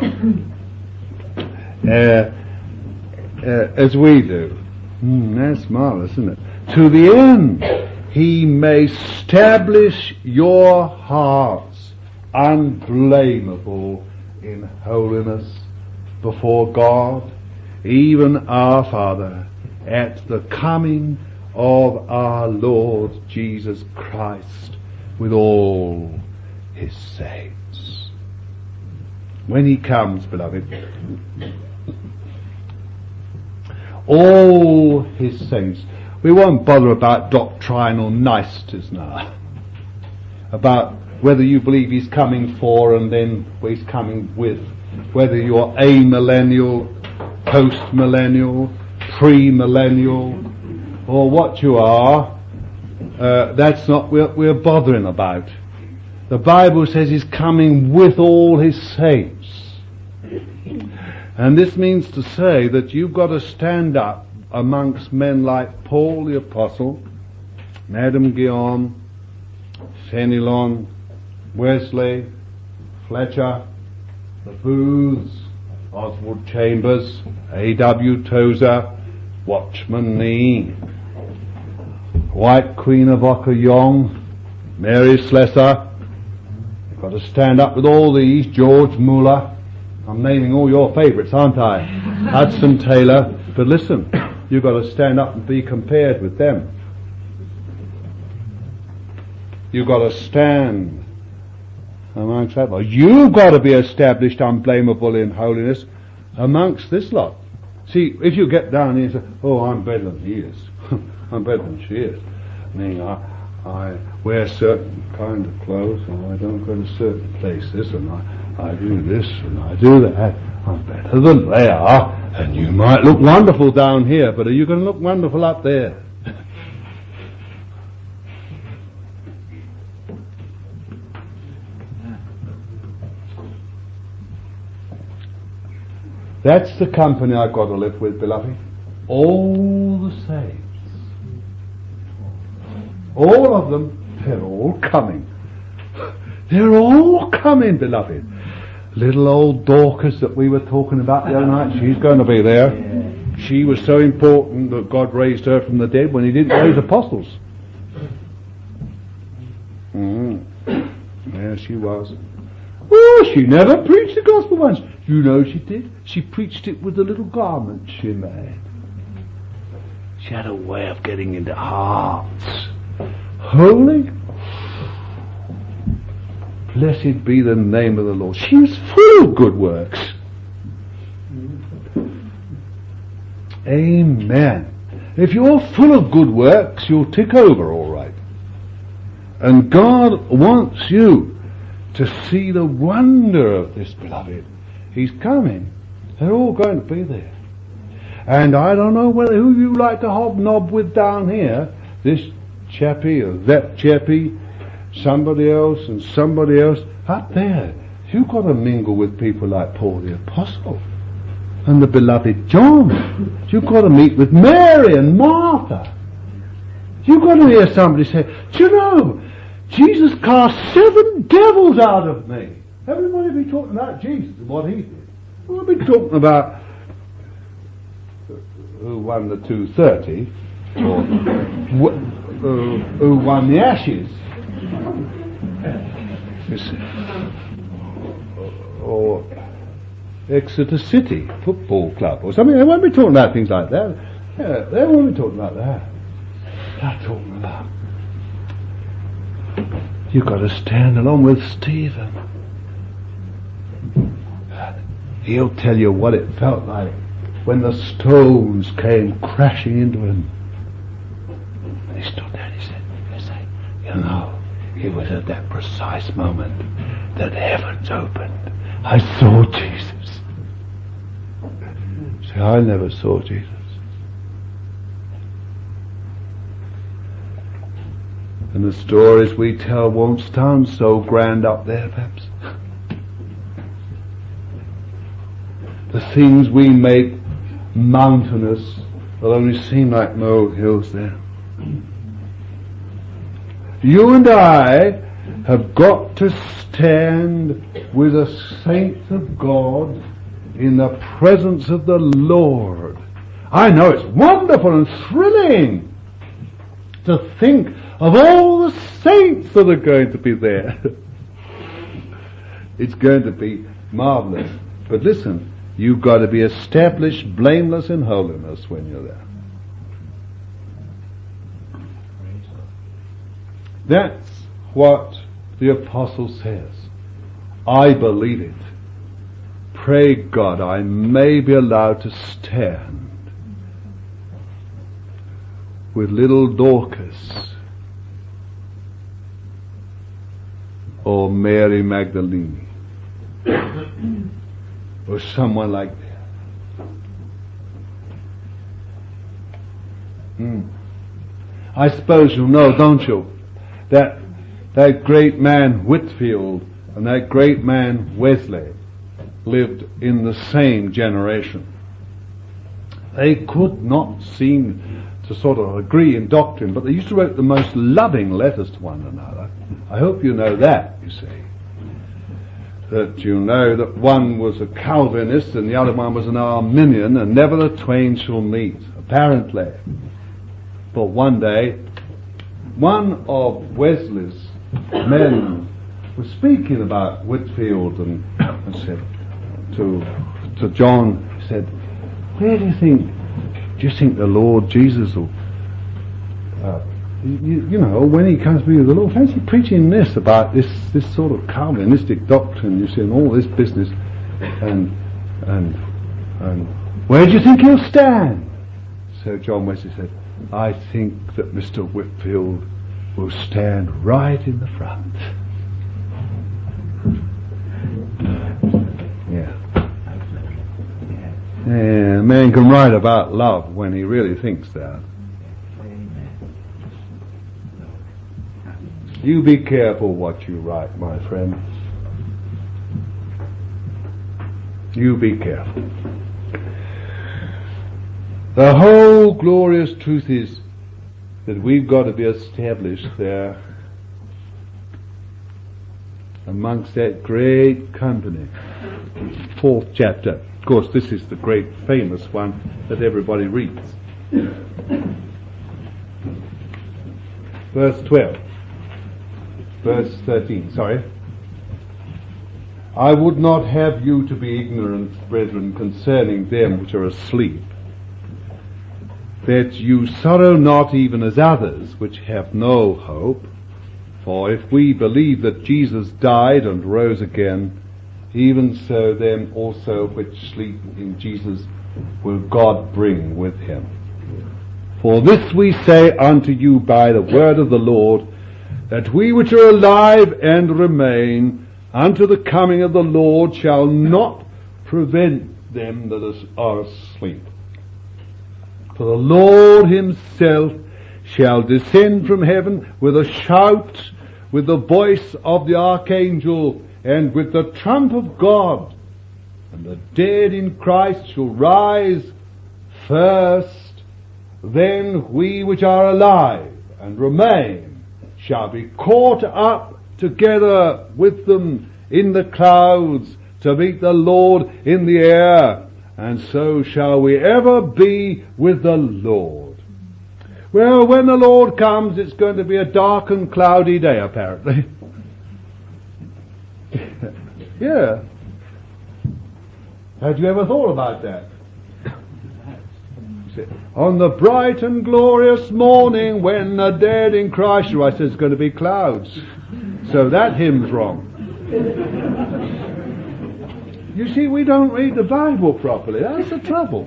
uh, uh, as we do. Mm, that's marvelous, isn't it? To the end, he may establish your hearts unblameable in holiness before God, even our Father, at the coming of our Lord Jesus Christ with all his saints. When he comes, beloved, all his saints. We won't bother about doctrinal niceties now, about whether you believe he's coming for and then he's coming with, whether you're amillennial, post-millennial, pre-millennial, or what you are. Uh, that's not what we're bothering about. The Bible says he's coming with all his saints. And this means to say that you've got to stand up amongst men like Paul the Apostle, Adam Guillaume, Fenelon, Wesley, Fletcher, the Booths, Oswald Chambers, A W Tozer, Watchman Nee, White Queen of Okoyong, Mary Slessor. You've got to stand up with all these, George Muller. I'm naming all your favourites, aren't I? Hudson Taylor. But listen, you've got to stand up and be compared with them. You've got to stand amongst that lot. You've got to be established unblameable in holiness amongst this lot. See, if you get down here and say, oh, I'm better than he is. I'm better than she is. I mean, I, I wear certain kind of clothes, and I don't go to certain places, and I, I do this, and I do that. I'm better than they are, and you might look wonderful down here, but are you going to look wonderful up there? That's the company I've got to live with, beloved. All the saints. All of them, they're all coming. They're all coming, beloved. Little old Dorcas that we were talking about the other night, she's going to be there. She was so important that God raised her from the dead when he didn't raise apostles. Mm. Yeah, she was. Oh, she never preached the gospel once. You know she did. She preached it with the little garment she made. She had a way of getting into hearts. Holy. Blessed be the name of the Lord. She was full of good works. Amen. If you're full of good works, you'll tick over all right. And God wants you to see the wonder of this, beloved. He's coming. They're all going to be there. And I don't know whether who you like to hobnob with down here, this chappie or that chappie, somebody else and somebody else. Up there, you've got to mingle with people like Paul the Apostle and the beloved John. You've got to meet with Mary and Martha. You've got to hear somebody say, do you know, Jesus cast seven devils out of me. Everybody be talking about Jesus and what he did. We'll be talking about who won the two thirty, or wh- uh, who won the Ashes, or Exeter City Football Club, or something. They won't be talking about things like that. Yeah, they won't be talking about that. They're talking about, you've got to stand along with Stephen. He'll tell you what it felt like when the stones came crashing into him. And he stood there and he said, he said, you know, it was at that precise moment that heavens opened. I saw Jesus. See, I never saw Jesus. And the stories we tell won't sound so grand up there, perhaps. The things we make mountainous will only seem like molehills there. You and I have got to stand with the saints of God in the presence of the Lord. I know it's wonderful and thrilling to think of all the saints that are going to be there. It's going to be marvelous. But listen, you've got to be established blameless in holiness when you're there. That's what the apostle says. I believe it. Pray God I may be allowed to stand with little Dorcas or Mary Magdalene or someone like that. Mm. I suppose you know, don't you, that that great man Whitfield and that great man Wesley lived in the same generation. They could not seem to sort of agree in doctrine, but they used to write the most loving letters to one another. I hope you know that, you see. That you know that one was a Calvinist and the other one was an Arminian, and never the twain shall meet, apparently. But one day, one of Wesley's men was speaking about Whitfield and, and said to to John, he said, where do you think, do you think the Lord Jesus will, uh, you, you know, when he comes to be with the Lord, fancy preaching this about this, this sort of Calvinistic doctrine, you see, and all this business, and, and, and where do you think he'll stand? So John Wesley said, I think that Mister Whitfield will stand right in the front. Yeah. Yeah, a man can write about love when he really thinks that. You be careful what you write, my friend. You be careful. The whole glorious truth is that we've got to be established there amongst that great company. Fourth chapter. Of course, this is the great famous one that everybody reads. Verse twelve. Verse thirteen, sorry. I would not have you to be ignorant, brethren, concerning them which are asleep, that you sorrow not even as others which have no hope. For if we believe that Jesus died and rose again, even so them also which sleep in Jesus will God bring with him. For this we say unto you by the word of the Lord, that we which are alive and remain unto the coming of the Lord shall not prevent them that are asleep. For the Lord himself shall descend from heaven with a shout, with the voice of the archangel, and with the trump of God, and the dead in Christ shall rise first. Then we which are alive and remain shall be caught up together with them in the clouds to meet the Lord in the air, and so shall we ever be with the Lord. Well, when the Lord comes, it's going to be a dark and cloudy day, apparently. Yeah. Had you ever thought about that? On the bright and glorious morning when the dead in Christ shall rise, it's going to be clouds. So that hymn's wrong. You see, we don't read the Bible properly. That's the trouble.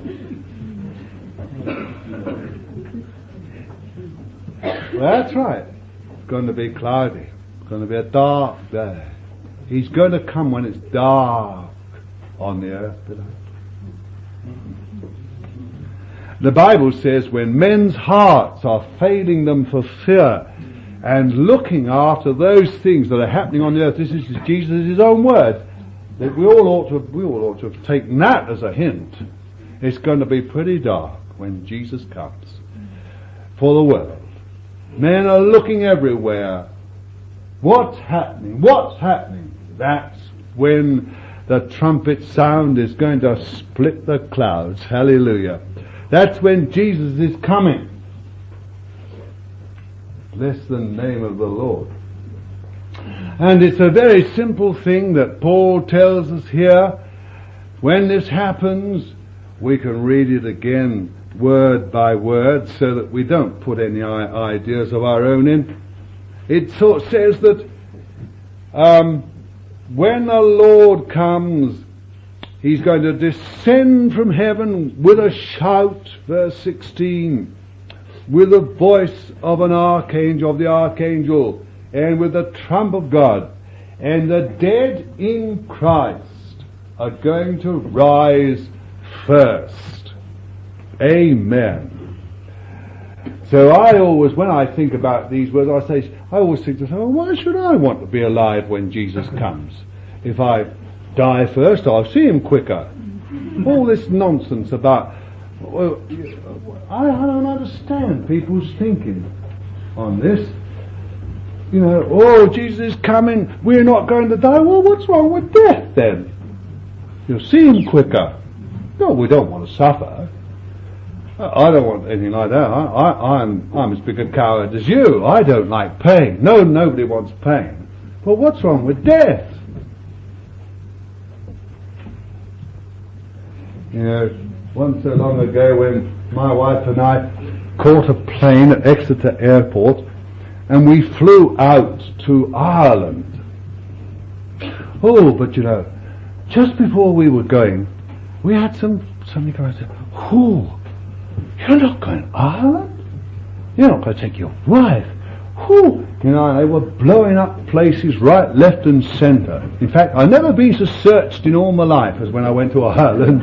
That's right. It's going to be cloudy. It's going to be a dark day. He's going to come when it's dark on the earth. The Bible says when men's hearts are failing them for fear and looking after those things that are happening on the earth, this is Jesus' own word, that we all ought to have, we all ought to have taken that as a hint. It's going to be pretty dark when Jesus comes for the world. Men are looking everywhere. What's happening? What's happening? That's when the trumpet sound is going to split the clouds. Hallelujah. That's when Jesus is coming. Bless the name of the Lord. And it's a very simple thing that Paul tells us here. When this happens, we can read it again word by word so that we don't put any ideas of our own in. It sort of says that um, when the Lord comes, He's going to descend from heaven with a shout, verse sixteen, with the voice of an archangel, of the archangel, and with the trump of God. And the dead in Christ are going to rise first. Amen. So I always, when I think about these words, I say, I always think to myself, well, why should I want to be alive when Jesus comes? If I die first, I'll see Him quicker. All this nonsense about, well, I, I don't understand people's thinking on this. You know, oh, Jesus is coming, we're not going to die. Well, what's wrong with death then? You'll see Him quicker. No, we don't want to suffer. I don't want anything like that. I, I, I'm, I'm as big a coward as you. I don't like pain. No, nobody wants pain. But what's wrong with death? You know, once so long ago when my wife and I caught a plane at Exeter Airport and we flew out to Ireland. Oh, but you know, just before we were going, we had some, somebody come and say, oh, you're not going to Ireland? You're not going to take your wife? Whew. You know, they were blowing up places right, left and centre. In fact, I've never been so searched in all my life as when I went to Ireland.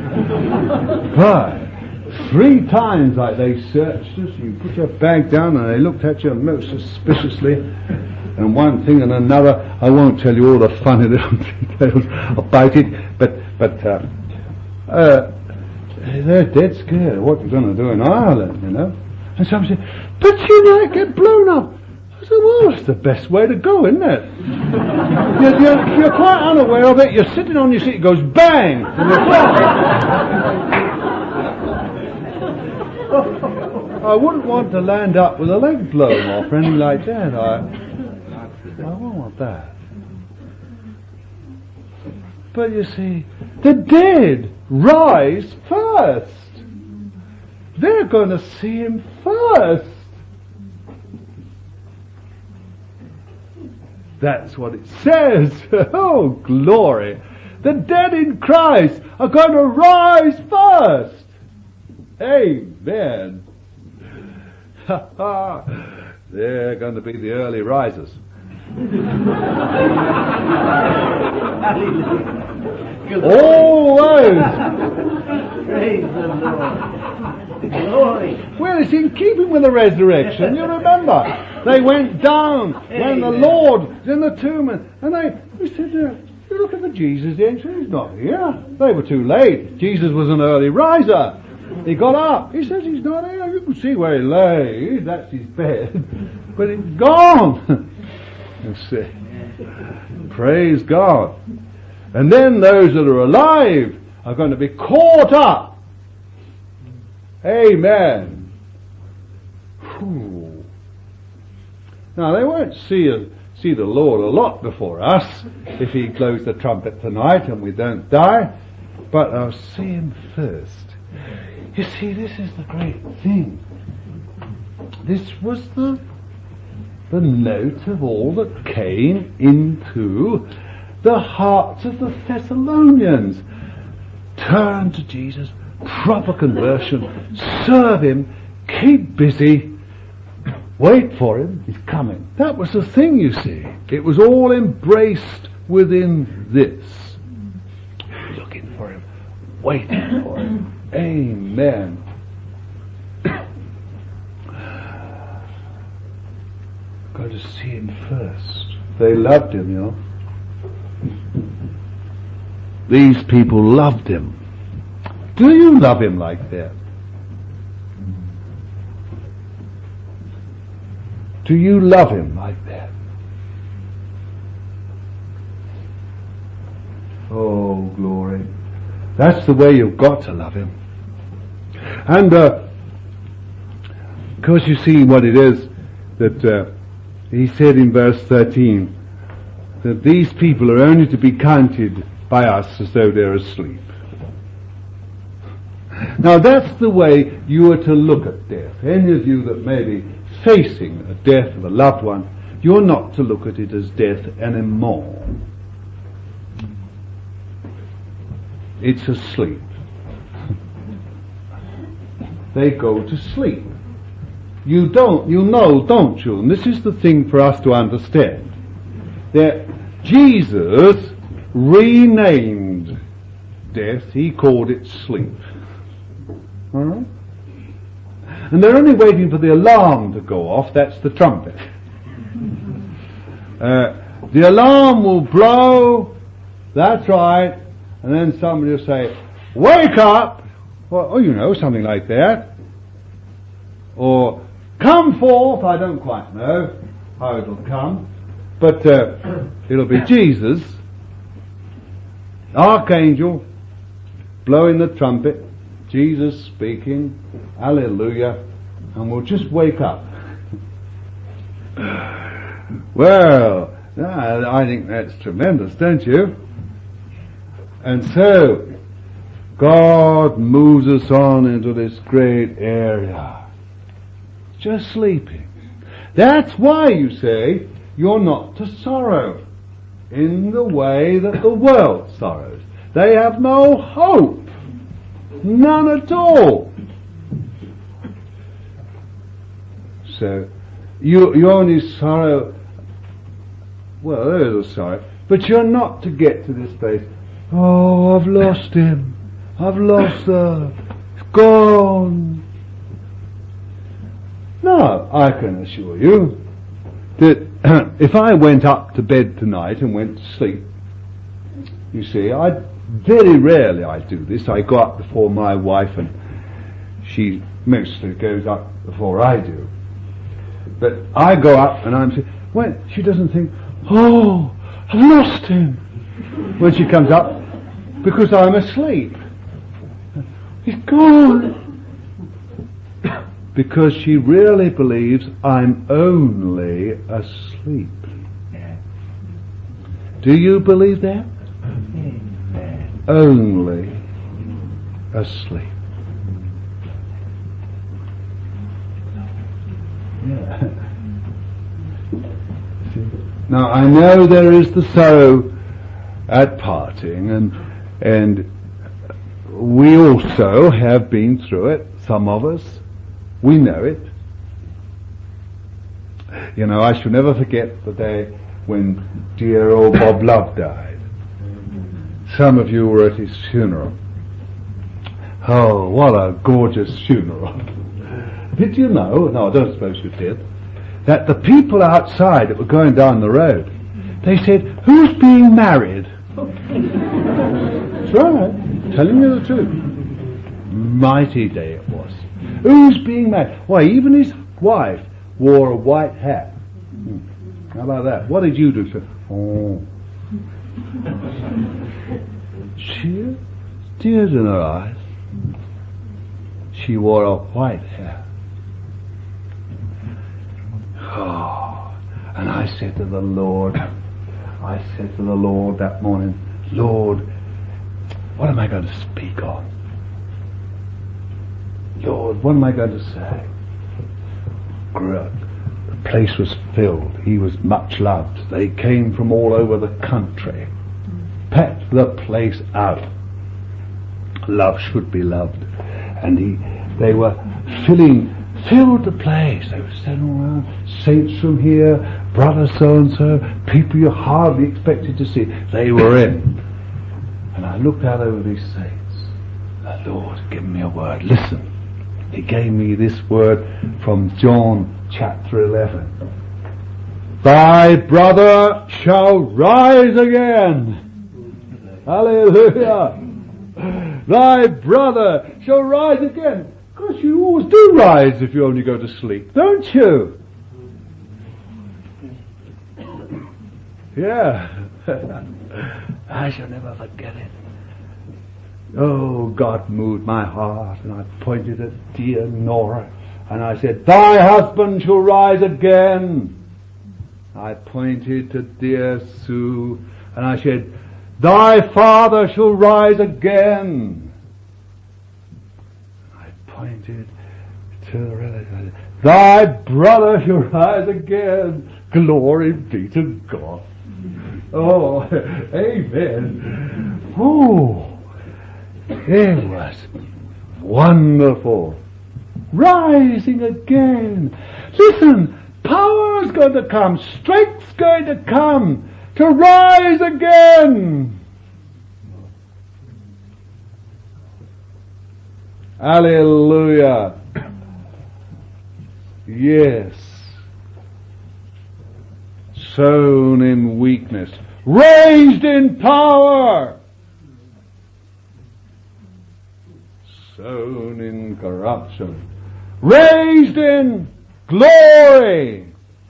But three times like they searched us. You put your bag down and they looked at you most suspiciously. And one thing and another. I won't tell you all the funny little details about it, but, but, uh, uh, they're dead scared of what you're going to do in Ireland, you know. And some say, but you might get blown up. I said, well, that's the best way to go, isn't it? you're, you're, you're quite unaware of it. You're sitting on your seat, it goes bang. I wouldn't want to land up with a leg blown off or anything like that. I, I won't want that. But you see, the dead rise first. They're going to see Him first. That's what it says. Oh, glory. The dead in Christ are going to rise first. Amen. They're going to be the early risers. Always. Praise the Lord. Glory. Well, it's in keeping with the resurrection. You remember, they went down when the Lord was in the tomb, and, and they, they said, uh, "You're looking for Jesus, the entrance. He's not here." They were too late. Jesus was an early riser. He got up. He says he's not here. You can see where he lay. That's his bed. But it's gone. You see. Praise God. And then those that are alive are going to be caught up. Amen. Whew. Now they won't see a, see the Lord a lot before us if he blows the trumpet tonight and we don't die. But I'll see him first. You see, this is the great thing. This was the the note of all that came into the hearts of the Thessalonians. Turn to Jesus, proper conversion, serve him, keep busy, wait for him, he's coming. That was the thing, you see. It was all embraced within this. Looking for him, waiting for him. Amen. Got to see him first. They loved him, you know. These people loved him. Do you love him like that? Do you love him like that? Oh, glory. That's the way you've got to love him. And, uh, of course, you see what it is that uh, he said in verse thirteen, that these people are only to be counted by us as though they're asleep. Now, that's the way you are to look at death. Any of you that may be facing a death of a loved one, you're not to look at it as death anymore. It's asleep. They go to sleep. You don't, you know, don't you? And this is the thing for us to understand. That Jesus renamed death. He called it sleep. Alright? And they're only waiting for the alarm to go off. That's the trumpet. Uh, the alarm will blow. That's right. And then somebody will say, wake up! Well, oh, you know, something like that. Or, come forth! I don't quite know how it'll come. But uh, it'll be Jesus, archangel, blowing the trumpet, Jesus speaking, hallelujah, and we'll just wake up. Well, I think that's tremendous, don't you? And so, God moves us on into this great area. Just sleeping. That's why you say you're not to sorrow in the way that the world sorrows. They have no hope. None at all. So, you, you only sorrow, well, there is a sorrow, but you're not to get to this place, oh, I've lost him, I've lost her, it's gone. No, I can assure you that if I went up to bed tonight and went to sleep, you see, I very rarely I do this. I go up before my wife, and she mostly goes up before I do. But I go up and I'm saying, well, she doesn't think, oh, I've lost him, when she comes up, because I'm asleep. He's gone. Because she really believes I'm only asleep. Do you believe that? Only asleep. Yeah. Now I know there is the sorrow at parting, and and we also have been through it, some of us. We know it. You know, I shall never forget the day when dear old Bob Love died. Some of you were at his funeral. Oh, what a gorgeous funeral. Did you know, no I don't suppose you did, that the people outside that were going down the road, they said, who's being married? That's right, telling you the truth. mighty day it was. Who's being married? Why, even his wife wore a white hat. Hmm. How about that? What did you do? Sir? Oh. She had tears in her eyes. She wore a white hat. Oh. And I said to the Lord, I said to the Lord that morning, Lord, what am I going to speak on? Lord, what am I going to say? The place was filled. He was much loved. They came from all over the country. Packed the place out. Love should be loved. And he, they were filling, filled the place. They were sitting around, saints from here, brother so-and-so, people you hardly expected to see. They were in. And I looked out over these saints. The Lord had given me a word. Listen. He gave me this word from John chapter eleven. Thy brother shall rise again. Hallelujah. Thy brother shall rise again. Because you always do rise if you only go to sleep, don't you? Yeah. I shall never forget it. Oh, God moved my heart, and I pointed at dear Nora, and I said, thy husband shall rise again. I pointed to dear Sue, and I said, thy father shall rise again. I pointed to the relative, thy brother shall rise again. Glory be to God. Oh, amen. Oh. It was wonderful. Rising again. Listen, power is going to come. Strength's going to come to rise again. Hallelujah. Yes. Sown in weakness, raised in power. Sown in corruption, raised in glory.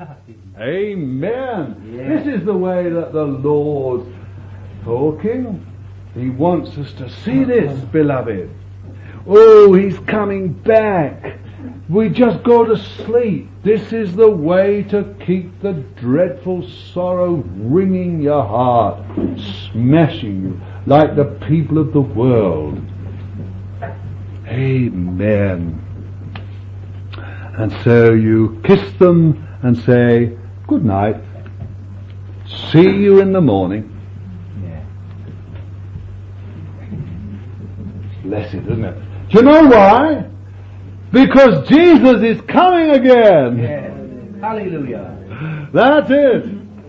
Amen. Yeah. This is the way that the Lord's talking. He wants us to see this, beloved. Oh, He's coming back. We just go to sleep. This is the way to keep the dreadful sorrow wringing your heart, smashing you like the people of the world. Amen. And so you kiss them and say, good night. See you in the morning. Yeah. Blessed, isn't it? Do you know why? Because Jesus is coming again. Yes. Hallelujah. That's it.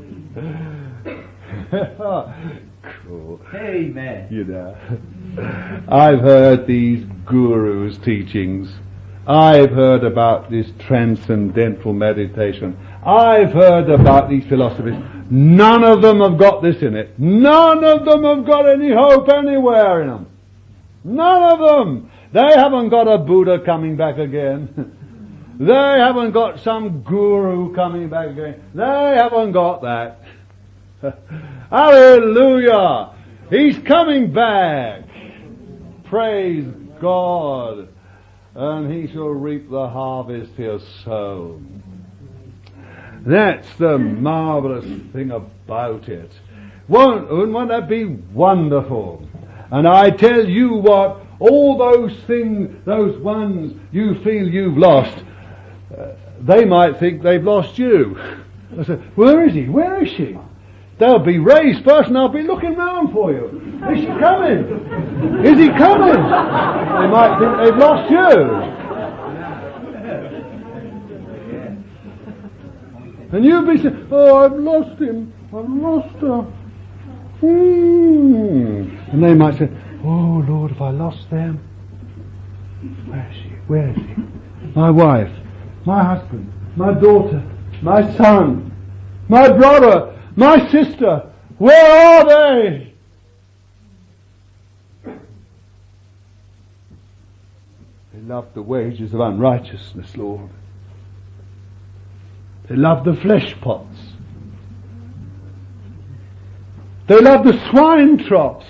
Cool. Amen. You know, I've heard these gurus' teachings. I've heard about this transcendental meditation. I've heard about these philosophies. None of them have got this in it. None of them have got any hope anywhere in them. None of them. They haven't got a Buddha coming back again. They haven't got some guru coming back again. They haven't got that. Hallelujah! He's coming back. Praise God. And he shall reap the harvest he has sown. That's the marvelous thing about it. Won't, wouldn't that be wonderful? And I tell you what, all those things, those ones you feel you've lost, uh, they might think they've lost you. I say, where is he? Where is she? They'll be raised first and I'll be looking round for you. Is she coming? Is he coming? They might think they've lost you. And you'll be saying, oh, I've lost him. I've lost her. Hmm. And they might say, oh, Lord, have I lost them? Where is she? Where is she? My wife, my husband, my daughter, my son, my brother, my sister, where are they? They love the wages of unrighteousness, Lord. They love the flesh pots. They love the swine troughs.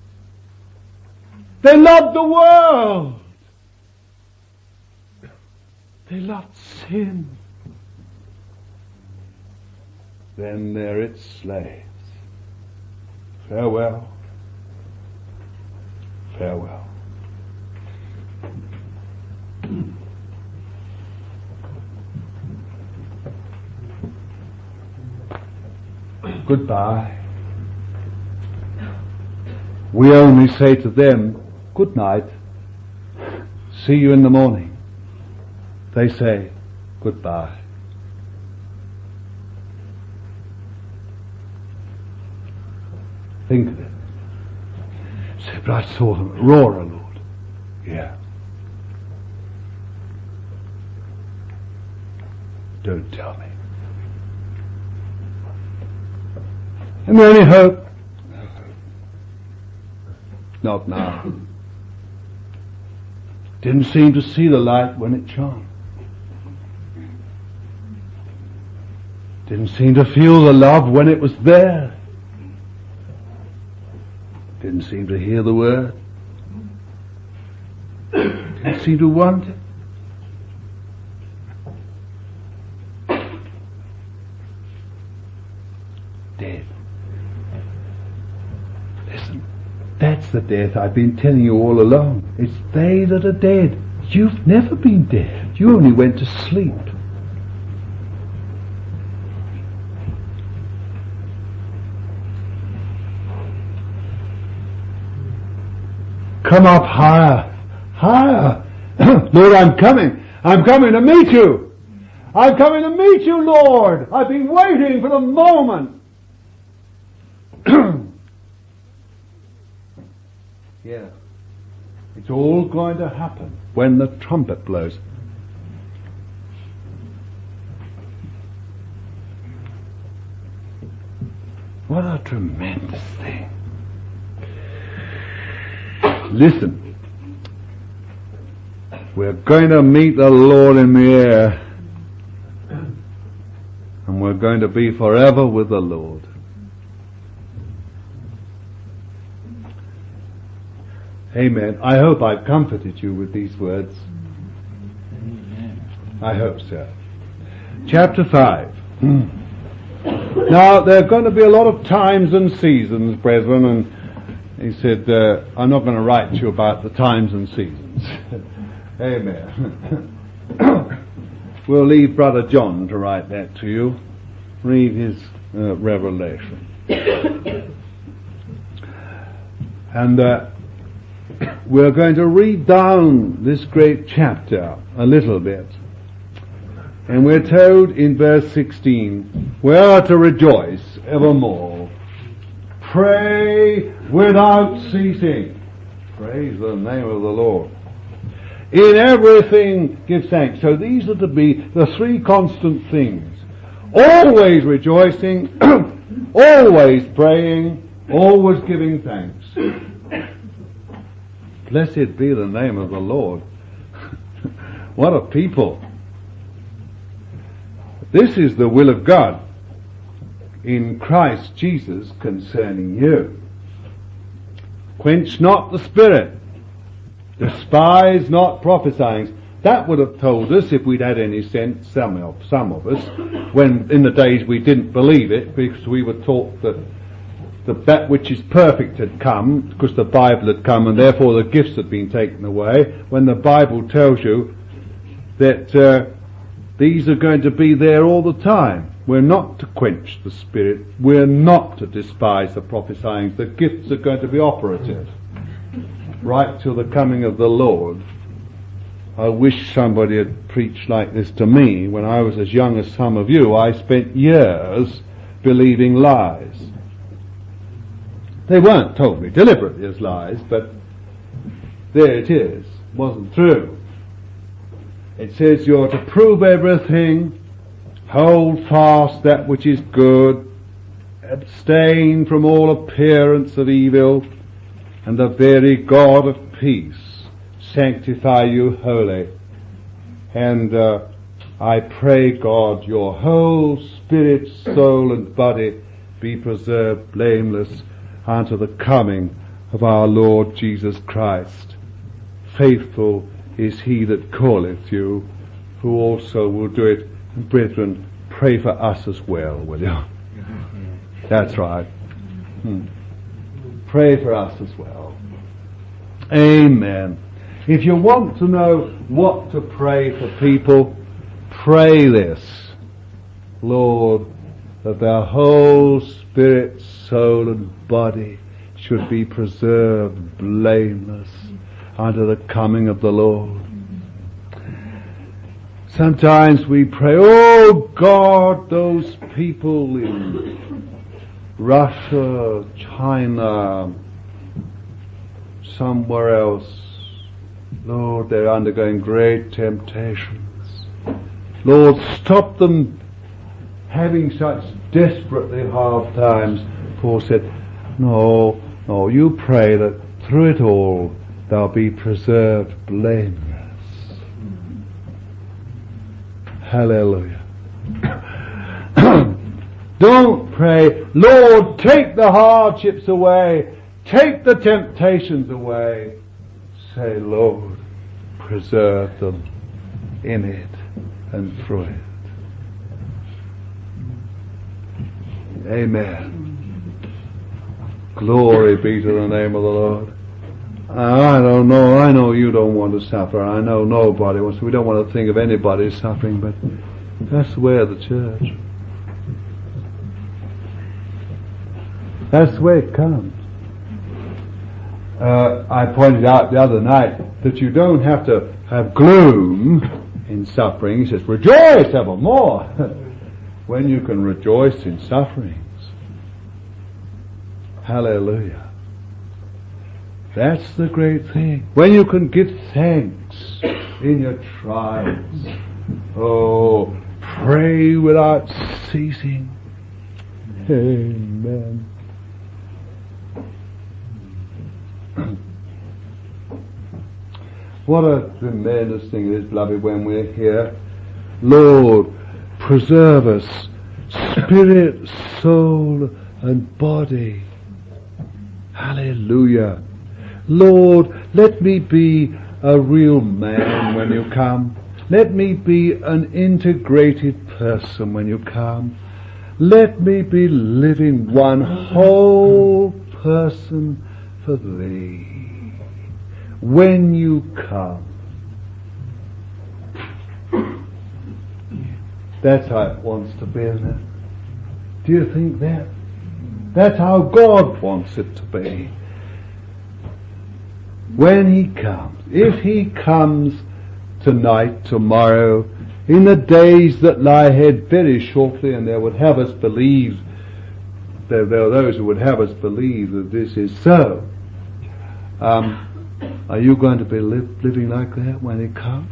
They love the world. They love sin. Then they're its slaves. Farewell. Farewell. Goodbye. We only say to them, good night. See you in the morning. They say, goodbye. Think of it. Say, but I saw them at Aurora, Lord. Yeah. Don't tell me. And there any hope? No hope. Not now. Didn't seem to see the light when it shone. Didn't seem to feel the love when it was there. Didn't seem to hear the word. Didn't seem to want it. Dead. Listen, that's the death I've been telling you all along. It's they that are dead. You've never been dead. You only went to sleep. Come up higher, higher. Lord, I'm coming. I'm coming to meet you. I'm coming to meet you, Lord. I've been waiting for the moment. Yeah. It's all going to happen when the trumpet blows. What a tremendous thing. Listen, we're going to meet the Lord in the air, and we're going to be forever with the Lord. Amen. I hope I've comforted you with these words. I hope so. Chapter five. Now, there are going to be a lot of times and seasons, brethren, and he said, uh, I'm not going to write to you about the times and seasons. Amen. We'll leave Brother John to write that to you. Read his uh, revelation. And uh, we're going to read down this great chapter a little bit. And we're told in verse sixteen, we are to rejoice evermore. Pray without ceasing. Praise the name of the Lord. In everything give thanks. So these are to be the three constant things. Always rejoicing, always praying, always giving thanks. Blessed be the name of the Lord. What a people. This is the will of God in Christ Jesus concerning you. Quench not the spirit. Despise not prophesying. That would have told us, if we'd had any sense, some of, some of us, when in the days we didn't believe it, because we were taught that the, that which is perfect had come, because the Bible had come, and therefore the gifts had been taken away, when the Bible tells you that uh, these are going to be there all the time. We're not to quench the spirit. We're not to despise the prophesying. The gifts are going to be operative right till the coming of the Lord. I wish somebody had preached like this to me. When I was as young as some of you, I spent years believing lies. They weren't told me deliberately as lies, but there it is. It wasn't true. It says you're to prove everything, hold fast that which is good, abstain from all appearance of evil, and the very God of peace sanctify you wholly. And uh, I pray, God, your whole spirit, soul, and body be preserved blameless unto the coming of our Lord Jesus Christ. Faithful is he that calleth you, who also will do it. And brethren, pray for us as well, will you? That's right. Hmm. Pray for us as well. Amen. If you want to know what to pray for people, pray this. Lord, that their whole spirit, soul, and body should be preserved blameless unto the coming of the Lord. Sometimes we pray, oh God, those people in Russia, China, somewhere else, Lord, they're undergoing great temptations. Lord, stop them having such desperately hard times. Paul said, no, no, you pray that through it all they'll be preserved blameless. Hallelujah. Don't pray, Lord, take the hardships away, take the temptations away. Say, Lord, preserve them in it and through it. Amen. Glory be to the name of the Lord. I don't know, I know you don't want to suffer. I know nobody wants to. We don't want to think of anybody suffering, but that's the way of the church. That's the way it comes. Uh, I pointed out the other night that you don't have to have gloom in suffering. He says, rejoice evermore. When you can rejoice in sufferings. Hallelujah. That's the great thing. When you can give thanks in your trials. Oh, pray without ceasing. Amen. What a tremendous thing it is, beloved, when we're here. Lord, preserve us, spirit, soul, and body. Hallelujah. Lord, let me be a real man when you come. Let me be an integrated person when you come. Let me be living one whole person for Thee when you come. That's how it wants to be, isn't it? Do you think that? That's how God wants it to be. When He comes, if He comes tonight, tomorrow, in the days that lie ahead very shortly, and they would have us believe, there, there are those who would have us believe that this is so. Um, are you going to be li- living like that when He comes?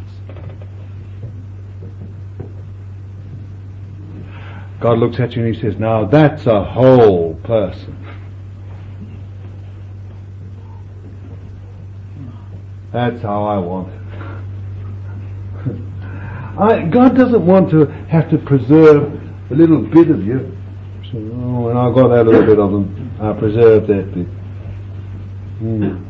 God looks at you and He says, now that's a whole person. That's how I want it. I, God doesn't want to have to preserve a little bit of you. So, oh, and I've got that little bit of them. I'll preserve that bit. Mm.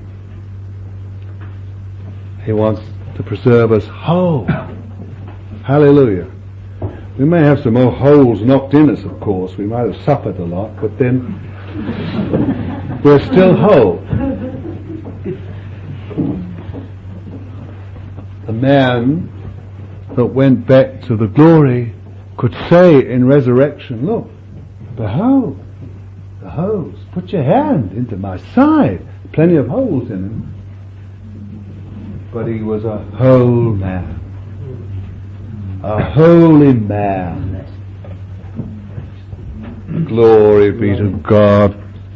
He wants to preserve us whole. Hallelujah. We may have some more holes knocked in us, of course. We might have suffered a lot, but then we're still whole. The man that went back to the glory could say in resurrection, look, behold, the holes. Put your hand into my side. Plenty of holes in him. But he was a whole man. A holy man. Glory be to God.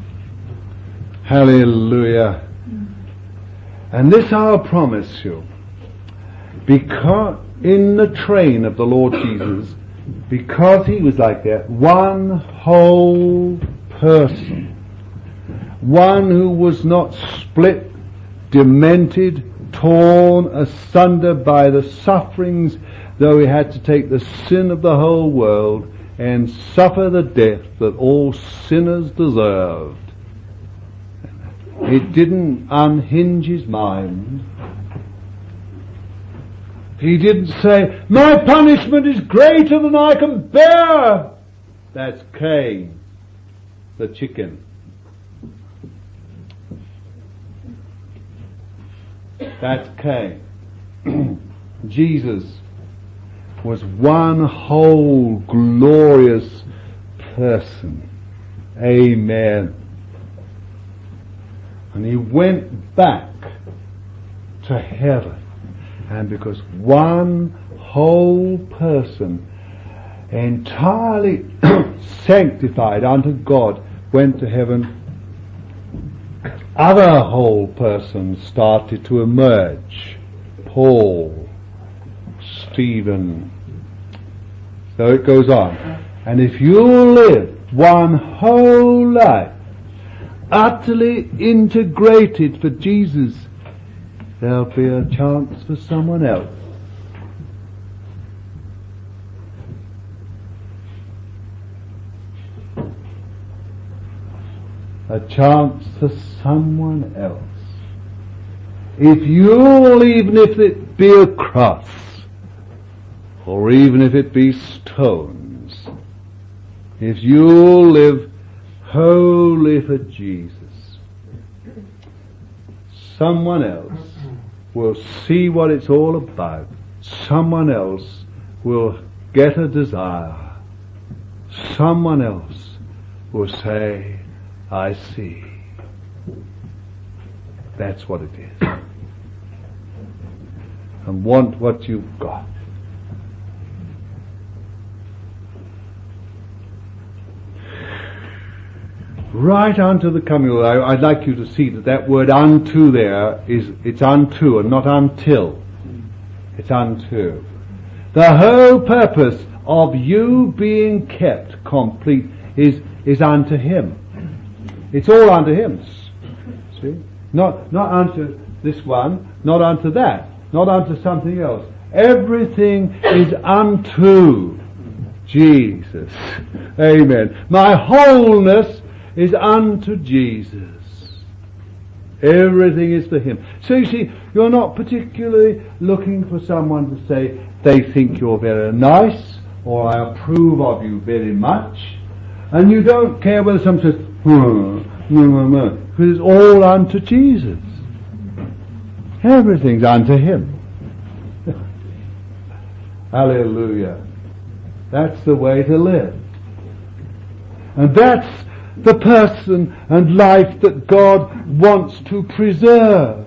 Hallelujah. And this I'll promise you. Because in the train of the Lord Jesus, because He was like that, one whole person, one who was not split, demented, torn asunder by the sufferings, though he had to take the sin of the whole world and suffer the death that all sinners deserved. It didn't unhinge his mind. He didn't say, my punishment is greater than I can bear. That's Cain, the chicken. That's Cain. Jesus was one whole glorious person. Amen. And he went back to heaven. And because one whole person, entirely sanctified unto God, went to heaven, other whole persons started to emerge. Paul, Stephen. So it goes on. And if you live one whole life utterly integrated for Jesus, there'll be a chance for someone else. A chance for someone else. If you'll, even if it be a cross, or even if it be stones, if you'll live wholly for Jesus, someone else will see what it's all about. Someone else will get a desire. Someone else will say, I see. That's what it is. And want what you've got. Right unto the coming of, I'd like you to see that that word unto there is, it's unto and not until. It's unto. The whole purpose of you being kept complete is, is unto Him. It's all unto Him. See? Not, not unto this one, not unto that, not unto something else. Everything is unto Jesus. Amen. My wholeness is unto Jesus. Everything is for Him. So you see, you're not particularly looking for someone to say they think you're very nice or I approve of you very much, and you don't care whether someone says, hmm, because it's all unto Jesus. Everything's unto Him. Hallelujah. That's the way to live. And that's the person and life that God wants to preserve.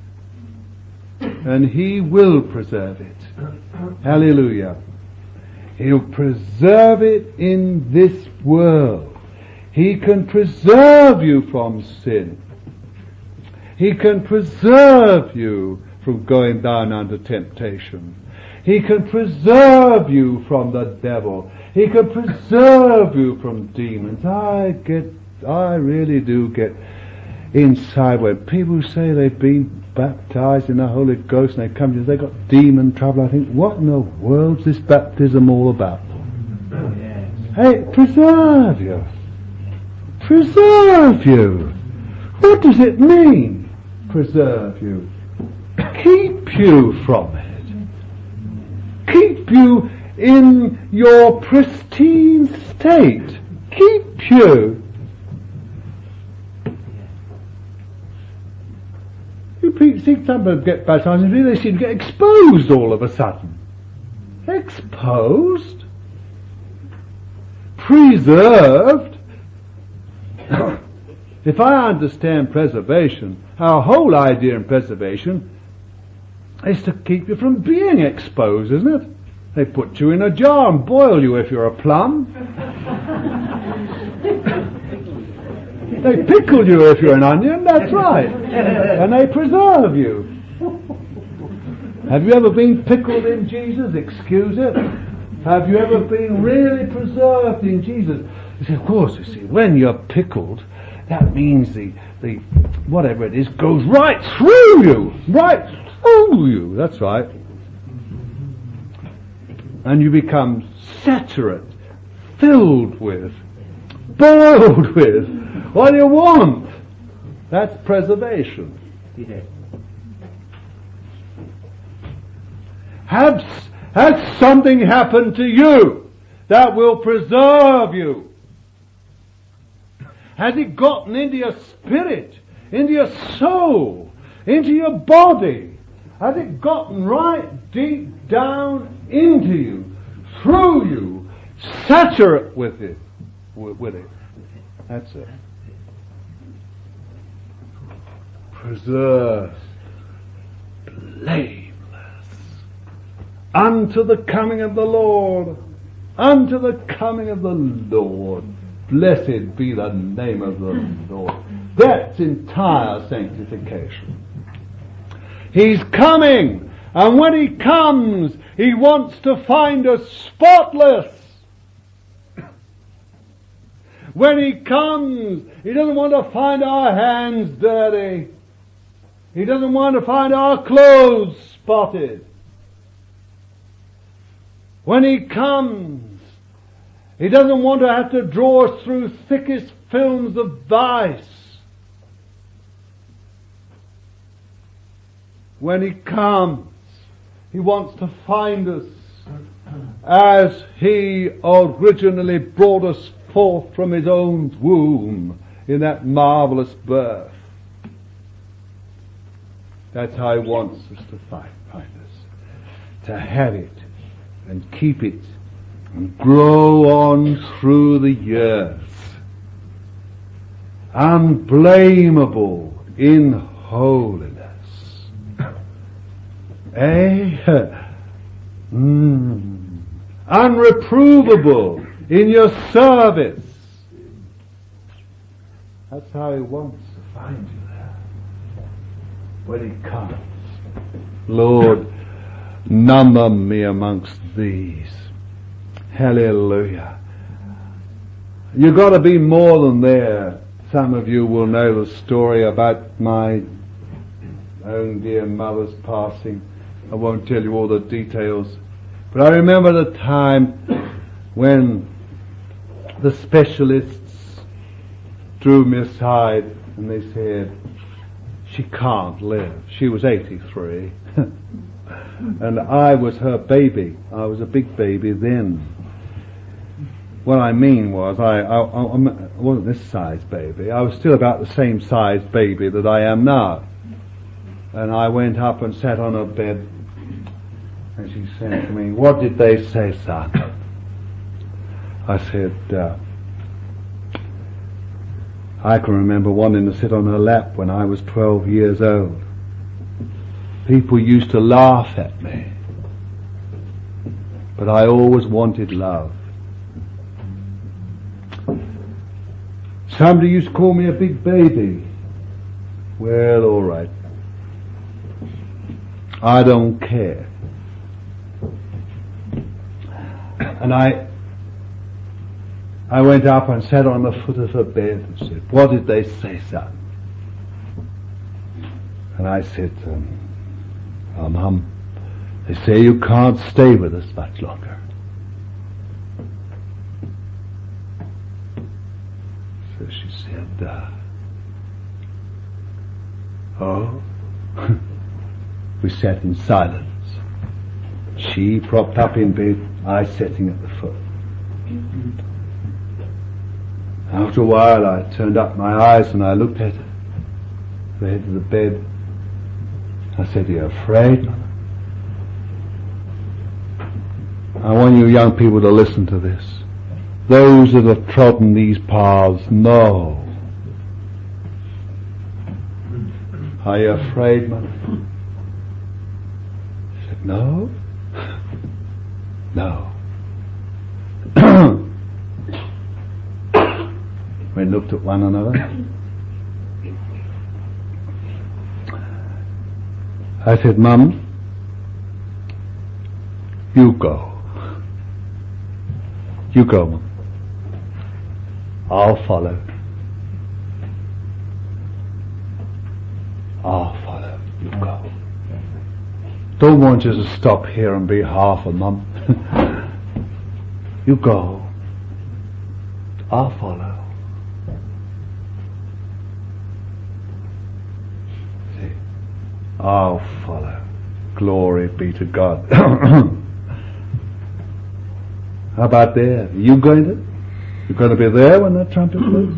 And He will preserve it. Hallelujah. He'll preserve it in this world. He can preserve you from sin. He can preserve you from going down under temptation. He can preserve you from the devil. He can preserve you from demons. I get, I really do get inside when people say they've been baptized in the Holy Ghost and they come to you, they've got demon trouble. I think, what in the world's this baptism all about? Yes. Hey, preserve you. Preserve you. What does it mean? Preserve you. Keep you from it. Keep you in your pristine state. Keep you. You see somebody get baptized and they seem to get exposed all of a sudden. Exposed? Preserved? If I understand preservation, our whole idea in preservation is to keep you from being exposed, isn't it? They put you in a jar and boil you if you're a plum. They pickle you if you're an onion, that's right. And they preserve you. Have you ever been pickled in Jesus? Excuse it. Have you ever been really preserved in Jesus? You say, of course, you see, when you're pickled, that means the, the whatever it is goes right through you, right through you. That's right. And you become saturate, filled with, boiled with. What do you want? That's preservation. Yes. Has, has something happened to you that will preserve you? Has it gotten into your spirit, into your soul, into your body? Has it gotten right deep down into you, through you, saturate with it, with it? That's it. Preserved, blameless, unto the coming of the Lord, unto the coming of the Lord. Blessed be the name of the Lord. That's entire sanctification. He's coming, and when he comes, he wants to find us spotless. When he comes, he doesn't want to find our hands dirty. He doesn't want to find our clothes spotted. When he comes, he doesn't want to have to draw us through thickest films of vice. When he comes, he wants to find us as he originally brought us forth from his own womb in that marvelous birth. That's how he wants us to find, find us. To have it and keep it and grow on through the years. Unblameable in holiness. Eh? Mm. Unreprovable in your service. That's how he wants to find you there. When he comes. Lord, number me amongst these. Hallelujah. You've got to be more than there. Some of you will know the story about my own dear mother's passing. I won't tell you all the details. But I remember the time when the specialists drew me aside and they said, she can't live. She was eighty-three. And I was her baby. I was a big baby then. What I mean was, I, I, I wasn't this size baby. I was still about the same size baby that I am now. And I went up and sat on her bed, and she said to me, what did they say, son? I said, uh, I can remember wanting to sit on her lap when I was twelve years old. People used to laugh at me, but I always wanted love. Somebody used to call me a big baby. Well, all right. I don't care. And I I went up and sat on the foot of her bed and said, what did they say, son? And I said, um, oh, Mum, they say you can't stay with us much longer. So she said, uh, oh. We sat in silence. She propped up in bed, I sitting at the foot. After a while I turned up my eyes and I looked at her, the head of the bed. I said, are you afraid? I want you young people to listen to this. Those that have trodden these paths know. Are you afraid, mother? She said, no. No. We looked at one another. I said, Mum, you go. You go, Mum. I'll follow. I'll follow. You go. don't want you to stop here and be half a mum. You go. I'll follow. See, I'll follow. Glory be to God. How about there? Are you going to? You're going to be there when that trumpet blows?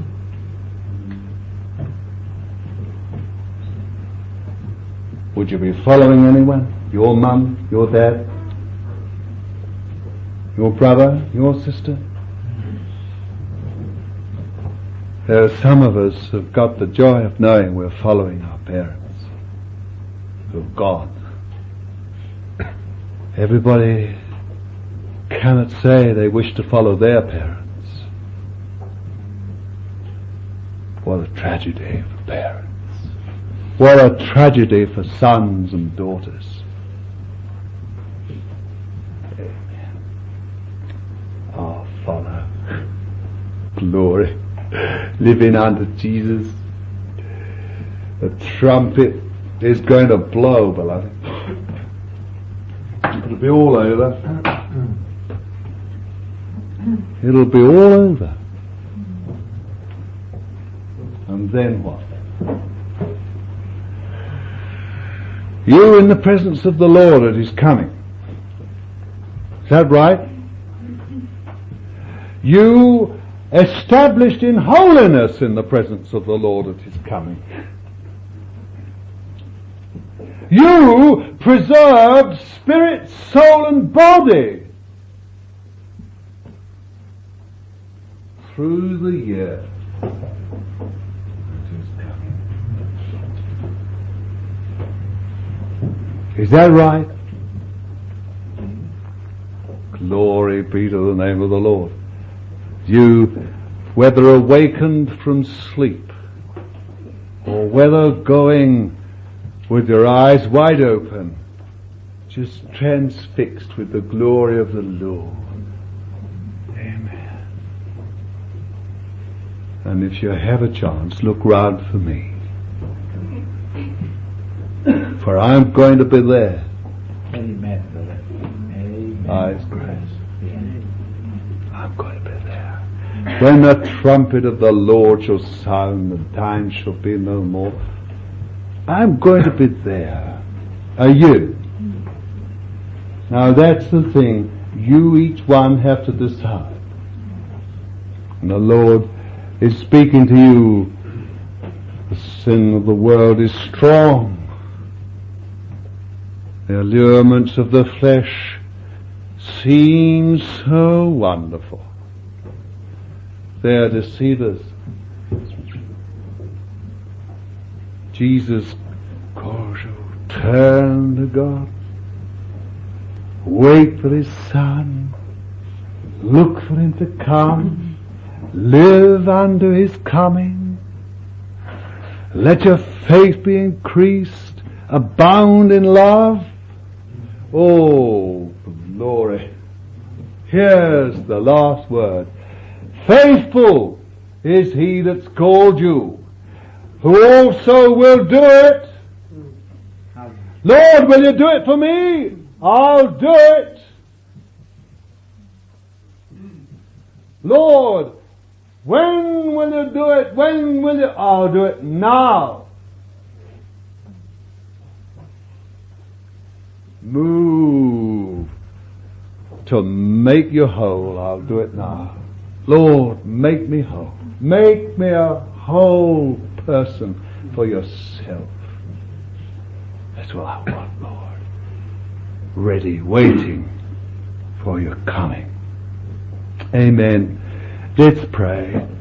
Would you be following anyone? Your mum, your dad, your brother, your sister? There are some of us who've got the joy of knowing we're following our parents who've gone. Everybody cannot say they wish to follow their parents. What a tragedy for parents. What a tragedy for sons and daughters. Amen. Oh, follow. Glory. Living under Jesus. The trumpet is going to blow, beloved. It'll be all over. It'll be all over. And then what? You in the presence of the Lord at His coming. Is that right? You established in holiness in the presence of the Lord at His coming. You preserved spirit, soul and body through the year. Is that right? Glory be to the name of the Lord. You, whether awakened from sleep, or whether going with your eyes wide open, just transfixed with the glory of the Lord. Amen. And if you have a chance, look round for me. For I'm going to be there. Amen, brother. Amen. Eyes closed. I'm going to be there. When the trumpet of the Lord shall sound and time shall be no more, I'm going to be there. Are you? Now that's the thing. You each one have to decide. And the Lord is speaking to you. The sin of the world is strong. The allurements of the flesh seem so wonderful. They are deceivers. Jesus calls you, turn to God. Wait for His Son. Look for Him to come. Live unto His coming. Let your faith be increased. Abound in love. Oh, glory. Here's the last word. Faithful is He that's called you, who also will do it. Lord, will you do it for me? I'll do it. Lord, when will you do it? When will you? I'll do it now. Move to make you whole. I'll do it now. Lord, make me whole. Make me a whole person for yourself. That's what I want, Lord. Ready, waiting for your coming. Amen. Let's pray.